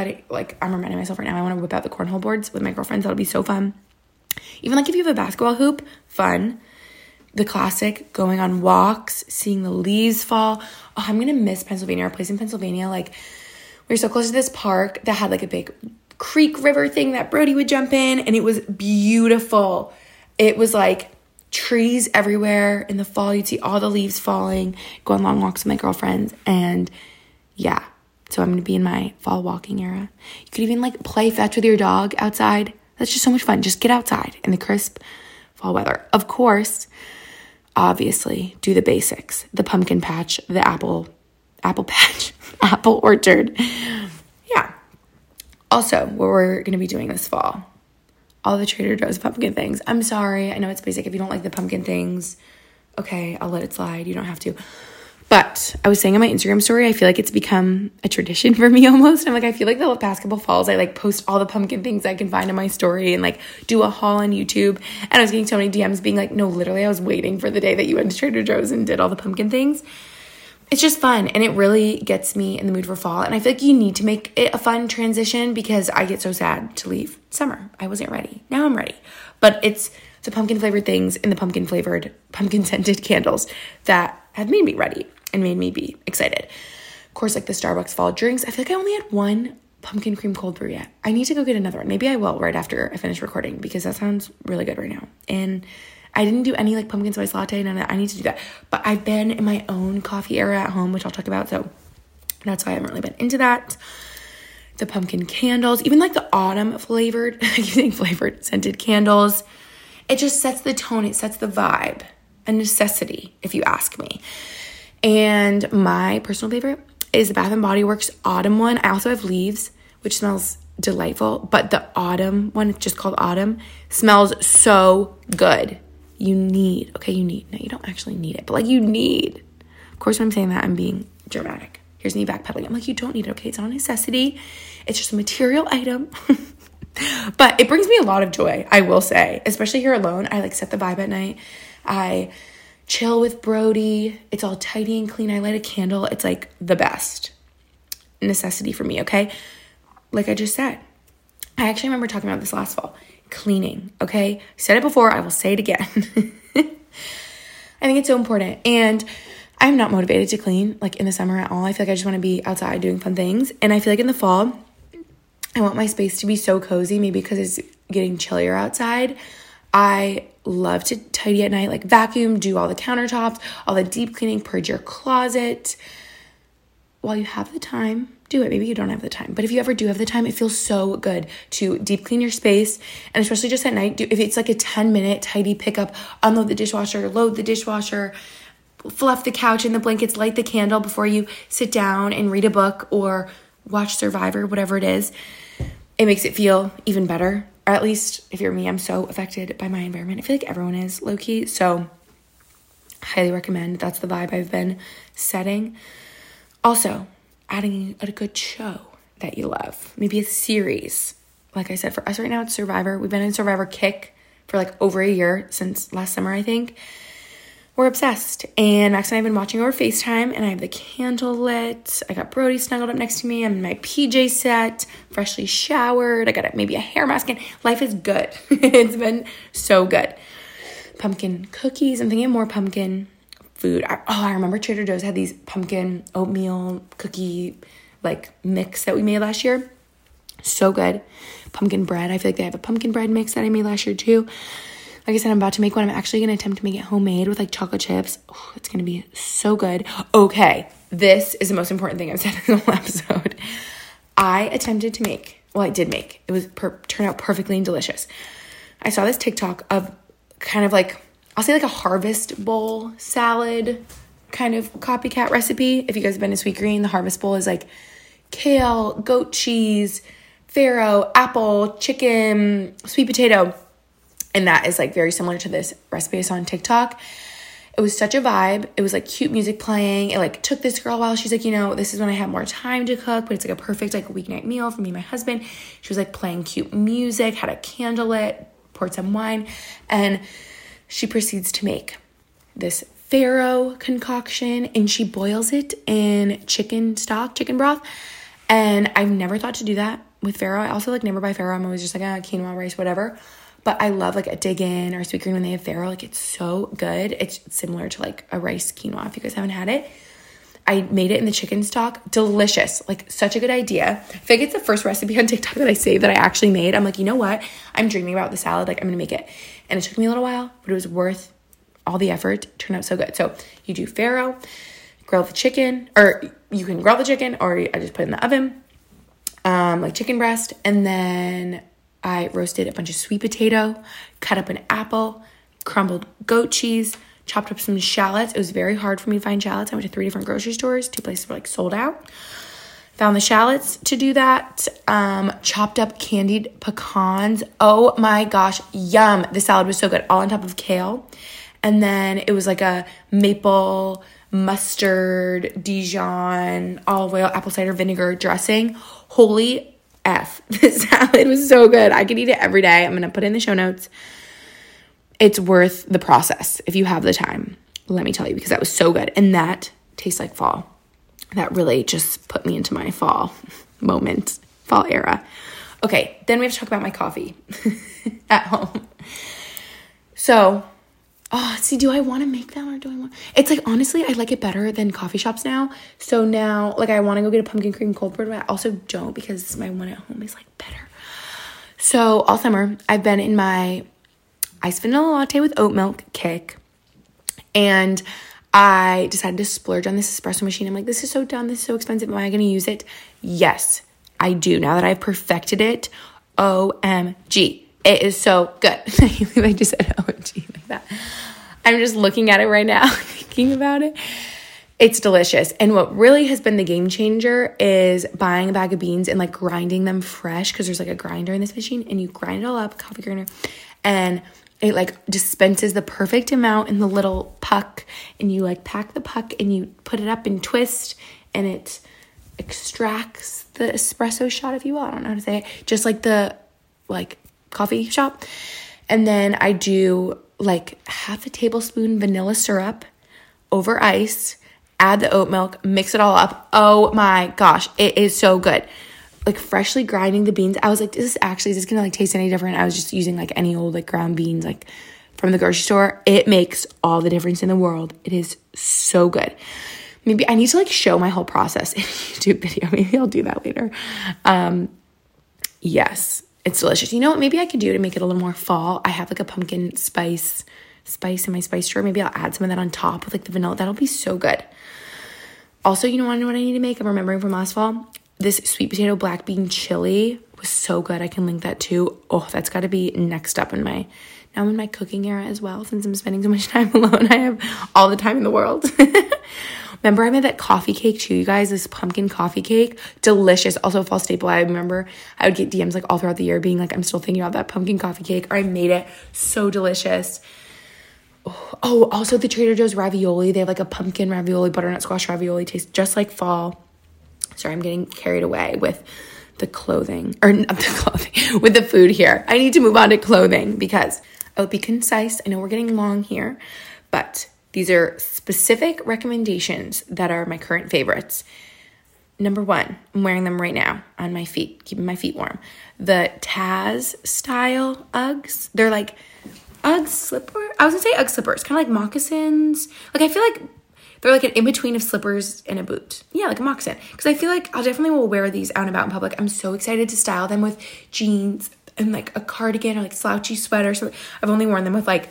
Speaker 2: I'm reminding myself right now, I want to whip out the cornhole boards with my girlfriends. That'll be so fun. Even like if you have a basketball hoop, fun. The classic, going on walks, seeing the leaves fall. Oh, I'm going to miss Pennsylvania. Our place in Pennsylvania, like we were so close to this park that had like a big creek river thing that Brody would jump in, and it was beautiful. It was like trees everywhere. In the fall, you'd see all the leaves falling, go on long walks with my girlfriends, and yeah. So I'm going to be in my fall walking era. You could even like play fetch with your dog outside. That's just so much fun. Just get outside in the crisp fall weather. Of course, obviously, do the basics. The pumpkin patch, the apple patch, apple orchard. Yeah. Also, what we're going to be doing this fall, all the Trader Joe's pumpkin things. I'm sorry. I know it's basic. If you don't like the pumpkin things, okay, I'll let it slide. You don't have to. But I was saying on my Instagram story, I feel like it's become a tradition for me almost. I'm like, I feel like the past couple falls, I like post all the pumpkin things I can find in my story and like do a haul on YouTube. And I was getting so many DMs being like, no, literally, I was waiting for the day that you went to Trader Joe's and did all the pumpkin things. It's just fun, and it really gets me in the mood for fall. And I feel like you need to make it a fun transition because I get so sad to leave summer. I wasn't ready. Now I'm ready. But it's the pumpkin-flavored things and the pumpkin-flavored, pumpkin-scented candles that have made me ready and made me be excited. Of course, like the Starbucks fall drinks. I feel like I only had one pumpkin cream cold brew yet. I need to go get another one. Maybe I will right after I finish recording because that sounds really good right now. And I didn't do any like pumpkin spice latte, none of that. I need to do that. But I've been in my own coffee era at home, which I'll talk about. So that's why I haven't really been into that. The pumpkin candles, even like the autumn flavored, I keep saying flavored, scented candles. It just sets the tone. It sets the vibe. A necessity, if you ask me. And my personal favorite is the Bath & Body Works autumn one. I also have leaves, which smells delightful. But the autumn one, it's just called autumn, smells so good. You need. No, you don't actually need it, but like you need. Of course, when I'm saying that, I'm being dramatic. Here's me backpedaling. I'm like, you don't need it, okay? It's not a necessity. It's just a material item. But it brings me a lot of joy, I will say. Especially here alone. I like set the vibe at night. I chill with Brody. It's all tidy and clean. I light a candle. It's like the best necessity for me, okay? Like I just said. I actually remember talking about this last fall. Cleaning, okay? I said it before, I will say it again. I think it's so important. And I'm not motivated to clean like in the summer at all. I feel like I just want to be outside doing fun things. And I feel like in the fall, I want my space to be so cozy, maybe because it's getting chillier outside. I love to tidy at night, like vacuum, do all the countertops, all the deep cleaning, purge your closet. While you have the time, do it. Maybe you don't have the time, but if you ever do have the time, it feels so good to deep clean your space. And especially just at night, if it's like a 10-minute tidy pickup, unload the dishwasher, load the dishwasher, fluff the couch and the blankets, light the candle before you sit down and read a book or watch Survivor, whatever it is. It makes it feel even better. Or at least if you're me, I'm so affected by my environment. I feel like everyone is low-key. So highly recommend. That's the vibe I've been setting. Also, adding a good show that you love. Maybe a series. Like I said, for us right now, it's Survivor. We've been in Survivor Kick for like over a year, since last summer, I think. We're obsessed. And Max and I have been watching over FaceTime, and I have the candle lit. I got Brody snuggled up next to me. I'm in my PJ set, freshly showered. I got maybe a hair mask in. Life is good. It's been so good. Pumpkin cookies. I'm thinking of more pumpkin food. I remember Trader Joe's had these pumpkin oatmeal cookie like mix that we made last year. So good. Pumpkin bread. I feel like they have a pumpkin bread mix that I made last year too. Like I said, I'm about to make one. I'm actually going to attempt to make it homemade with like chocolate chips. Oh, it's going to be so good. Okay, this is the most important thing I've said in the whole episode. I did make. It was turned out perfectly and delicious. I saw this TikTok of kind of like, I'll say like a Harvest Bowl salad kind of copycat recipe. If you guys have been to Sweetgreen, the Harvest Bowl is like kale, goat cheese, farro, apple, chicken, sweet potato. And that is like very similar to this recipe I saw on TikTok. It was such a vibe. It was like cute music playing. It like took this girl a while. She's like, this is when I have more time to cook, but it's like a perfect like weeknight meal for me and my husband. She was like playing cute music, had a candle lit, poured some wine, and she proceeds to make this farro concoction, and she boils it in chicken broth. And I've never thought to do that with farro. I also like never buy farro. I'm always just like, quinoa, rice, whatever. But I love like a Dig Inn or a Sweetgreen when they have farro. Like it's so good. It's similar to like a rice quinoa if you guys haven't had it. I made it in the chicken stock. Delicious. Like such a good idea. I feel like it's the first recipe on TikTok that I saved that I actually made. I'm like, you know what? I'm dreaming about the salad. Like I'm going to make it. And it took me a little while, but it was worth all the effort. It turned out so good. So you do farro, grill the chicken, or you can grill the chicken, or I just put it in the oven, like chicken breast. And then I roasted a bunch of sweet potato, cut up an apple, crumbled goat cheese, chopped up some shallots. It was very hard for me to find shallots. I went to 3 different grocery stores. 2 places were like sold out. Found the shallots to do that. Chopped up candied pecans. Oh my gosh, yum. The salad was so good. All on top of kale. And then it was like a maple mustard, Dijon, olive oil, apple cider vinegar dressing. Holy F. This salad was so good. I could eat it every day. I'm going to put it in the show notes. It's worth the process if you have the time. Let me tell you, because that was so good. And that tastes like fall. That really just put me into my fall moment, fall era. Okay, then we have to talk about my coffee at home. So, do I want to make them or do I want... It's like, honestly, I like it better than coffee shops now. So now, like, I want to go get a pumpkin cream cold brew, but I also don't because my one at home is, like, better. So all summer, I've been in my iced vanilla latte with oat milk kick, and I decided to splurge on this espresso machine. I'm like, this is so dumb. This is so expensive. Am I going to use it? Yes, I do. Now that I've perfected it, OMG. It is so good. I just said OMG like that. I'm just looking at it right now, thinking about it. It's delicious. And what really has been the game changer is buying a bag of beans and like grinding them fresh, because there's like a grinder in this machine, and you grind it all up, coffee grinder, and it like dispenses the perfect amount in the little puck, and you like pack the puck and you put it up and twist, and it extracts the espresso shot, if you will. I don't know how to say it. Just like the coffee shop. And then I do like half a tablespoon vanilla syrup over ice, add the oat milk, mix it all up. Oh my gosh, it is so good. Like freshly grinding the beans, I was like, is this gonna like taste any different? I was just using like any old like ground beans like from the grocery store. It makes all the difference in the world. It is so good. Maybe I need to like show my whole process in a YouTube video. Maybe I'll do that later. Yes, it's delicious. You know what? Maybe I could do to make it a little more fall. I have like a pumpkin spice in my spice drawer. Maybe I'll add some of that on top with like the vanilla. That'll be so good. Also, you know what I need to make? I'm remembering from last fall. This sweet potato black bean chili was so good. I can link that too. Oh, that's got to be next up now I'm in my cooking era as well. Since I'm spending so much time alone, I have all the time in the world. Remember, I made that coffee cake too, you guys, this pumpkin coffee cake. Delicious. Also a fall staple. I remember I would get DMs like all throughout the year being like, I'm still thinking about that pumpkin coffee cake. Or I made it. So delicious. Oh, also the Trader Joe's ravioli. They have like a pumpkin ravioli, butternut squash ravioli. Tastes just like fall. Sorry, I'm getting carried away with the clothing. Or not the clothing. With the food here. I need to move on to clothing because I will be concise. I know we're getting long here. But these are specific recommendations that are my current favorites. Number 1, I'm wearing them right now on my feet, keeping my feet warm. The Taz style Uggs. They're like Ugg slipper. I was gonna say Ugg slippers, kind of like moccasins. Like I feel like they're like an in-between of slippers and a boot. Yeah, like a moccasin. Because I feel like I'll definitely will wear these out and about in public. I'm so excited to style them with jeans and like a cardigan or like slouchy sweater. So I've only worn them with like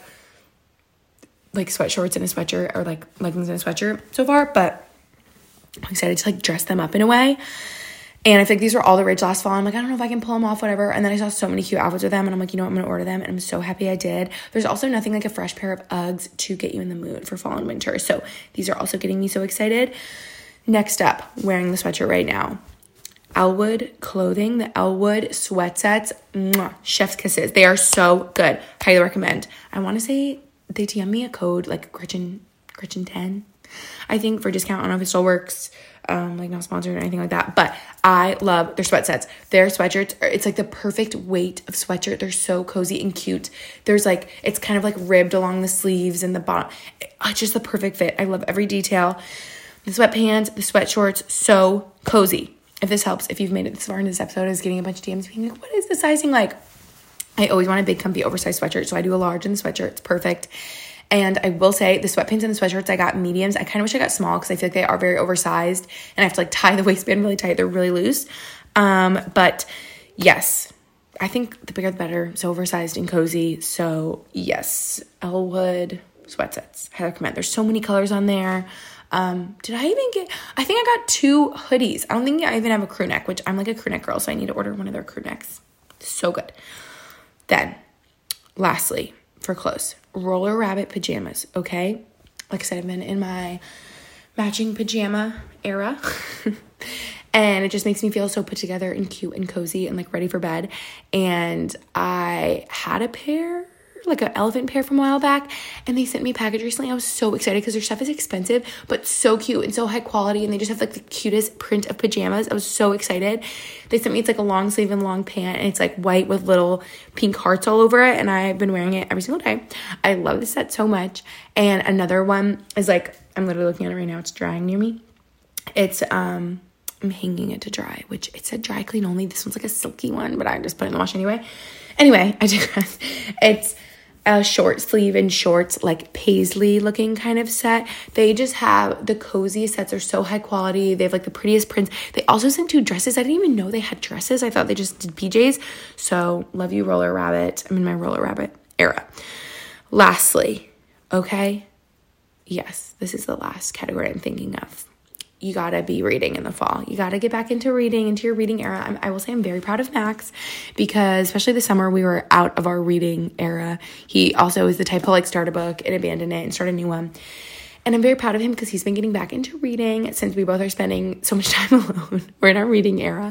Speaker 2: sweat shorts and a sweatshirt, or like leggings and a sweatshirt so far, but I'm excited to like dress them up in a way. And I think these were all the rage last fall. I'm like, I don't know if I can pull them off, whatever. And then I saw so many cute outfits with them, and I'm like, you know what, I'm going to order them. And I'm so happy I did. There's also nothing like a fresh pair of Uggs to get you in the mood for fall and winter. So these are also getting me so excited. Next up, wearing the sweatshirt right now. Elwood clothing, the Elwood sweat sets, chef's kisses. They are so good. Highly recommend. I want to say they DM me a code like Gretchen 10, I think, for discount. I don't know if it still works. Like not sponsored or anything like that, but I love their sweat sets. Their sweatshirts it's like the perfect weight of sweatshirt. They're so cozy and cute. There's like, it's kind of like ribbed along the sleeves and the bottom. It's just the perfect fit. I love every detail. The sweatpants, the sweat shorts, so cozy. If this helps, if you've made it this far in this episode, I was getting a bunch of DMs being like, what is the sizing like? I always want a big, comfy, oversized sweatshirt, so I do a large in the sweatshirt. It's perfect. And I will say the sweatpants and the sweatshirts, I got mediums. I kind of wish I got small because I feel like they are very oversized and I have to like tie the waistband really tight. They're really loose. But yes, I think the bigger the better. So oversized and cozy. So yes, Elwood sweat sets. I recommend. There's so many colors on there. Did I even get, I think I got 2 hoodies. I don't think I even have a crew neck, which I'm like a crew neck girl. So I need to order one of their crew necks. So good. Then lastly, for clothes, Roller Rabbit pajamas, okay? Like I said, I've been in my matching pajama era. And it just makes me feel so put together and cute and cozy and like ready for bed. And I had a pair, like an elephant pair from a while back, and they sent me a package recently. I was so excited because their stuff is expensive, but so cute and so high quality, and they just have like the cutest print of pajamas. I was so excited. They sent me, it's like a long sleeve and long pant, and it's like white with little pink hearts all over it, and I've been wearing it every single day. I love this set so much. And another one is like, I'm literally looking at it right now. It's drying near me. It's, I'm hanging it to dry, which it said dry clean only. This one's like a silky one, but I just put it in the wash anyway. Anyway, I digress. It's a short sleeve and shorts, like paisley looking kind of set. They just have the coziest sets. Are so high quality. They have like the prettiest prints. They also sent 2 dresses. I didn't even know they had dresses. I thought they just did PJs. So love you, Roller Rabbit. I'm in my Roller Rabbit era. Lastly, okay, yes, this is the last category I'm thinking of. You gotta be reading in the fall. You gotta get back into reading, into your reading era. I will say I'm very proud of Max because especially this summer we were out of our reading era. He also is the type to like start a book and abandon it and start a new one. And I'm very proud of him because he's been getting back into reading since we both are spending so much time alone. We're in our reading era.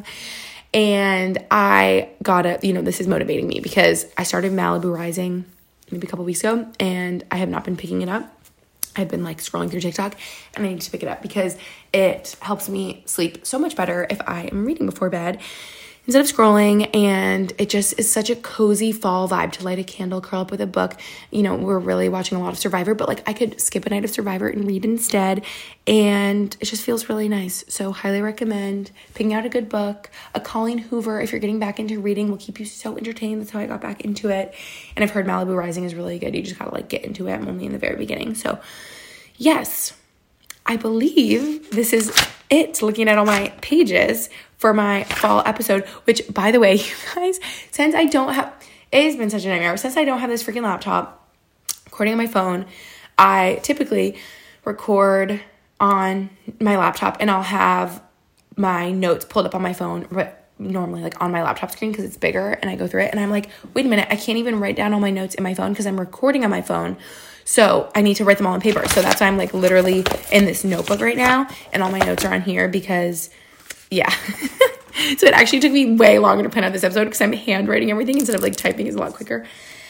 Speaker 2: And I gotta, this is motivating me because I started Malibu Rising maybe a couple weeks ago and I have not been picking it up. I've been like scrolling through TikTok and I need to pick it up because it helps me sleep so much better if I am reading before bed instead of scrolling. And it just is such a cozy fall vibe to light a candle, curl up with a book. We're really watching a lot of Survivor, but like I could skip a night of Survivor and read instead. And it just feels really nice. So highly recommend picking out a good book. A Colleen Hoover, if you're getting back into reading, will keep you so entertained. That's how I got back into it. And I've heard Malibu Rising is really good. You just gotta like get into it. I'm only in the very beginning. So yes, I believe this is it, looking at all my pages for my fall episode, which, by the way, you guys, since I don't have, it has been such a nightmare. Since I don't have this freaking laptop, recording on my phone, I typically record on my laptop and I'll have my notes pulled up on my phone, but normally like on my laptop screen because it's bigger, and I go through it and I'm like, wait a minute, I can't even write down all my notes in my phone because I'm recording on my phone. So I need to write them all on paper. So that's why I'm like literally in this notebook right now and all my notes are on here because yeah. So it actually took me way longer to print out this episode because I'm handwriting everything instead of like typing is a lot quicker.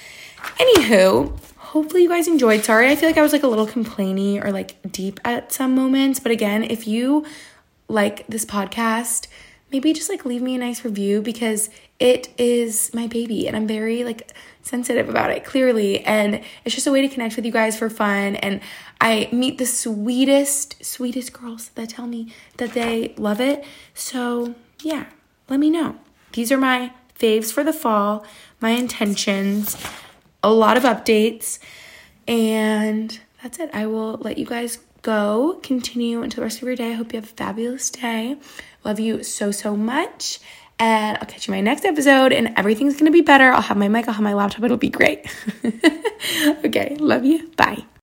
Speaker 2: Anywho, hopefully you guys enjoyed. Sorry, I feel like I was like a little complainy or like deep at some moments. But again, if you like this podcast, maybe just like leave me a nice review because it is my baby and I'm very like sensitive about it, clearly. And it's just a way to connect with you guys for fun. And I meet the sweetest girls that tell me that they love it. So yeah, let me know. These are my faves for the fall, my intentions, a lot of updates, and that's it. I will let you guys go continue into the rest of your day. I hope you have a fabulous day. Love you so, so much. And I'll catch you in my next episode, and everything's going to be better. I'll have my mic, I'll have my laptop. It'll be great. Okay. Love you. Bye.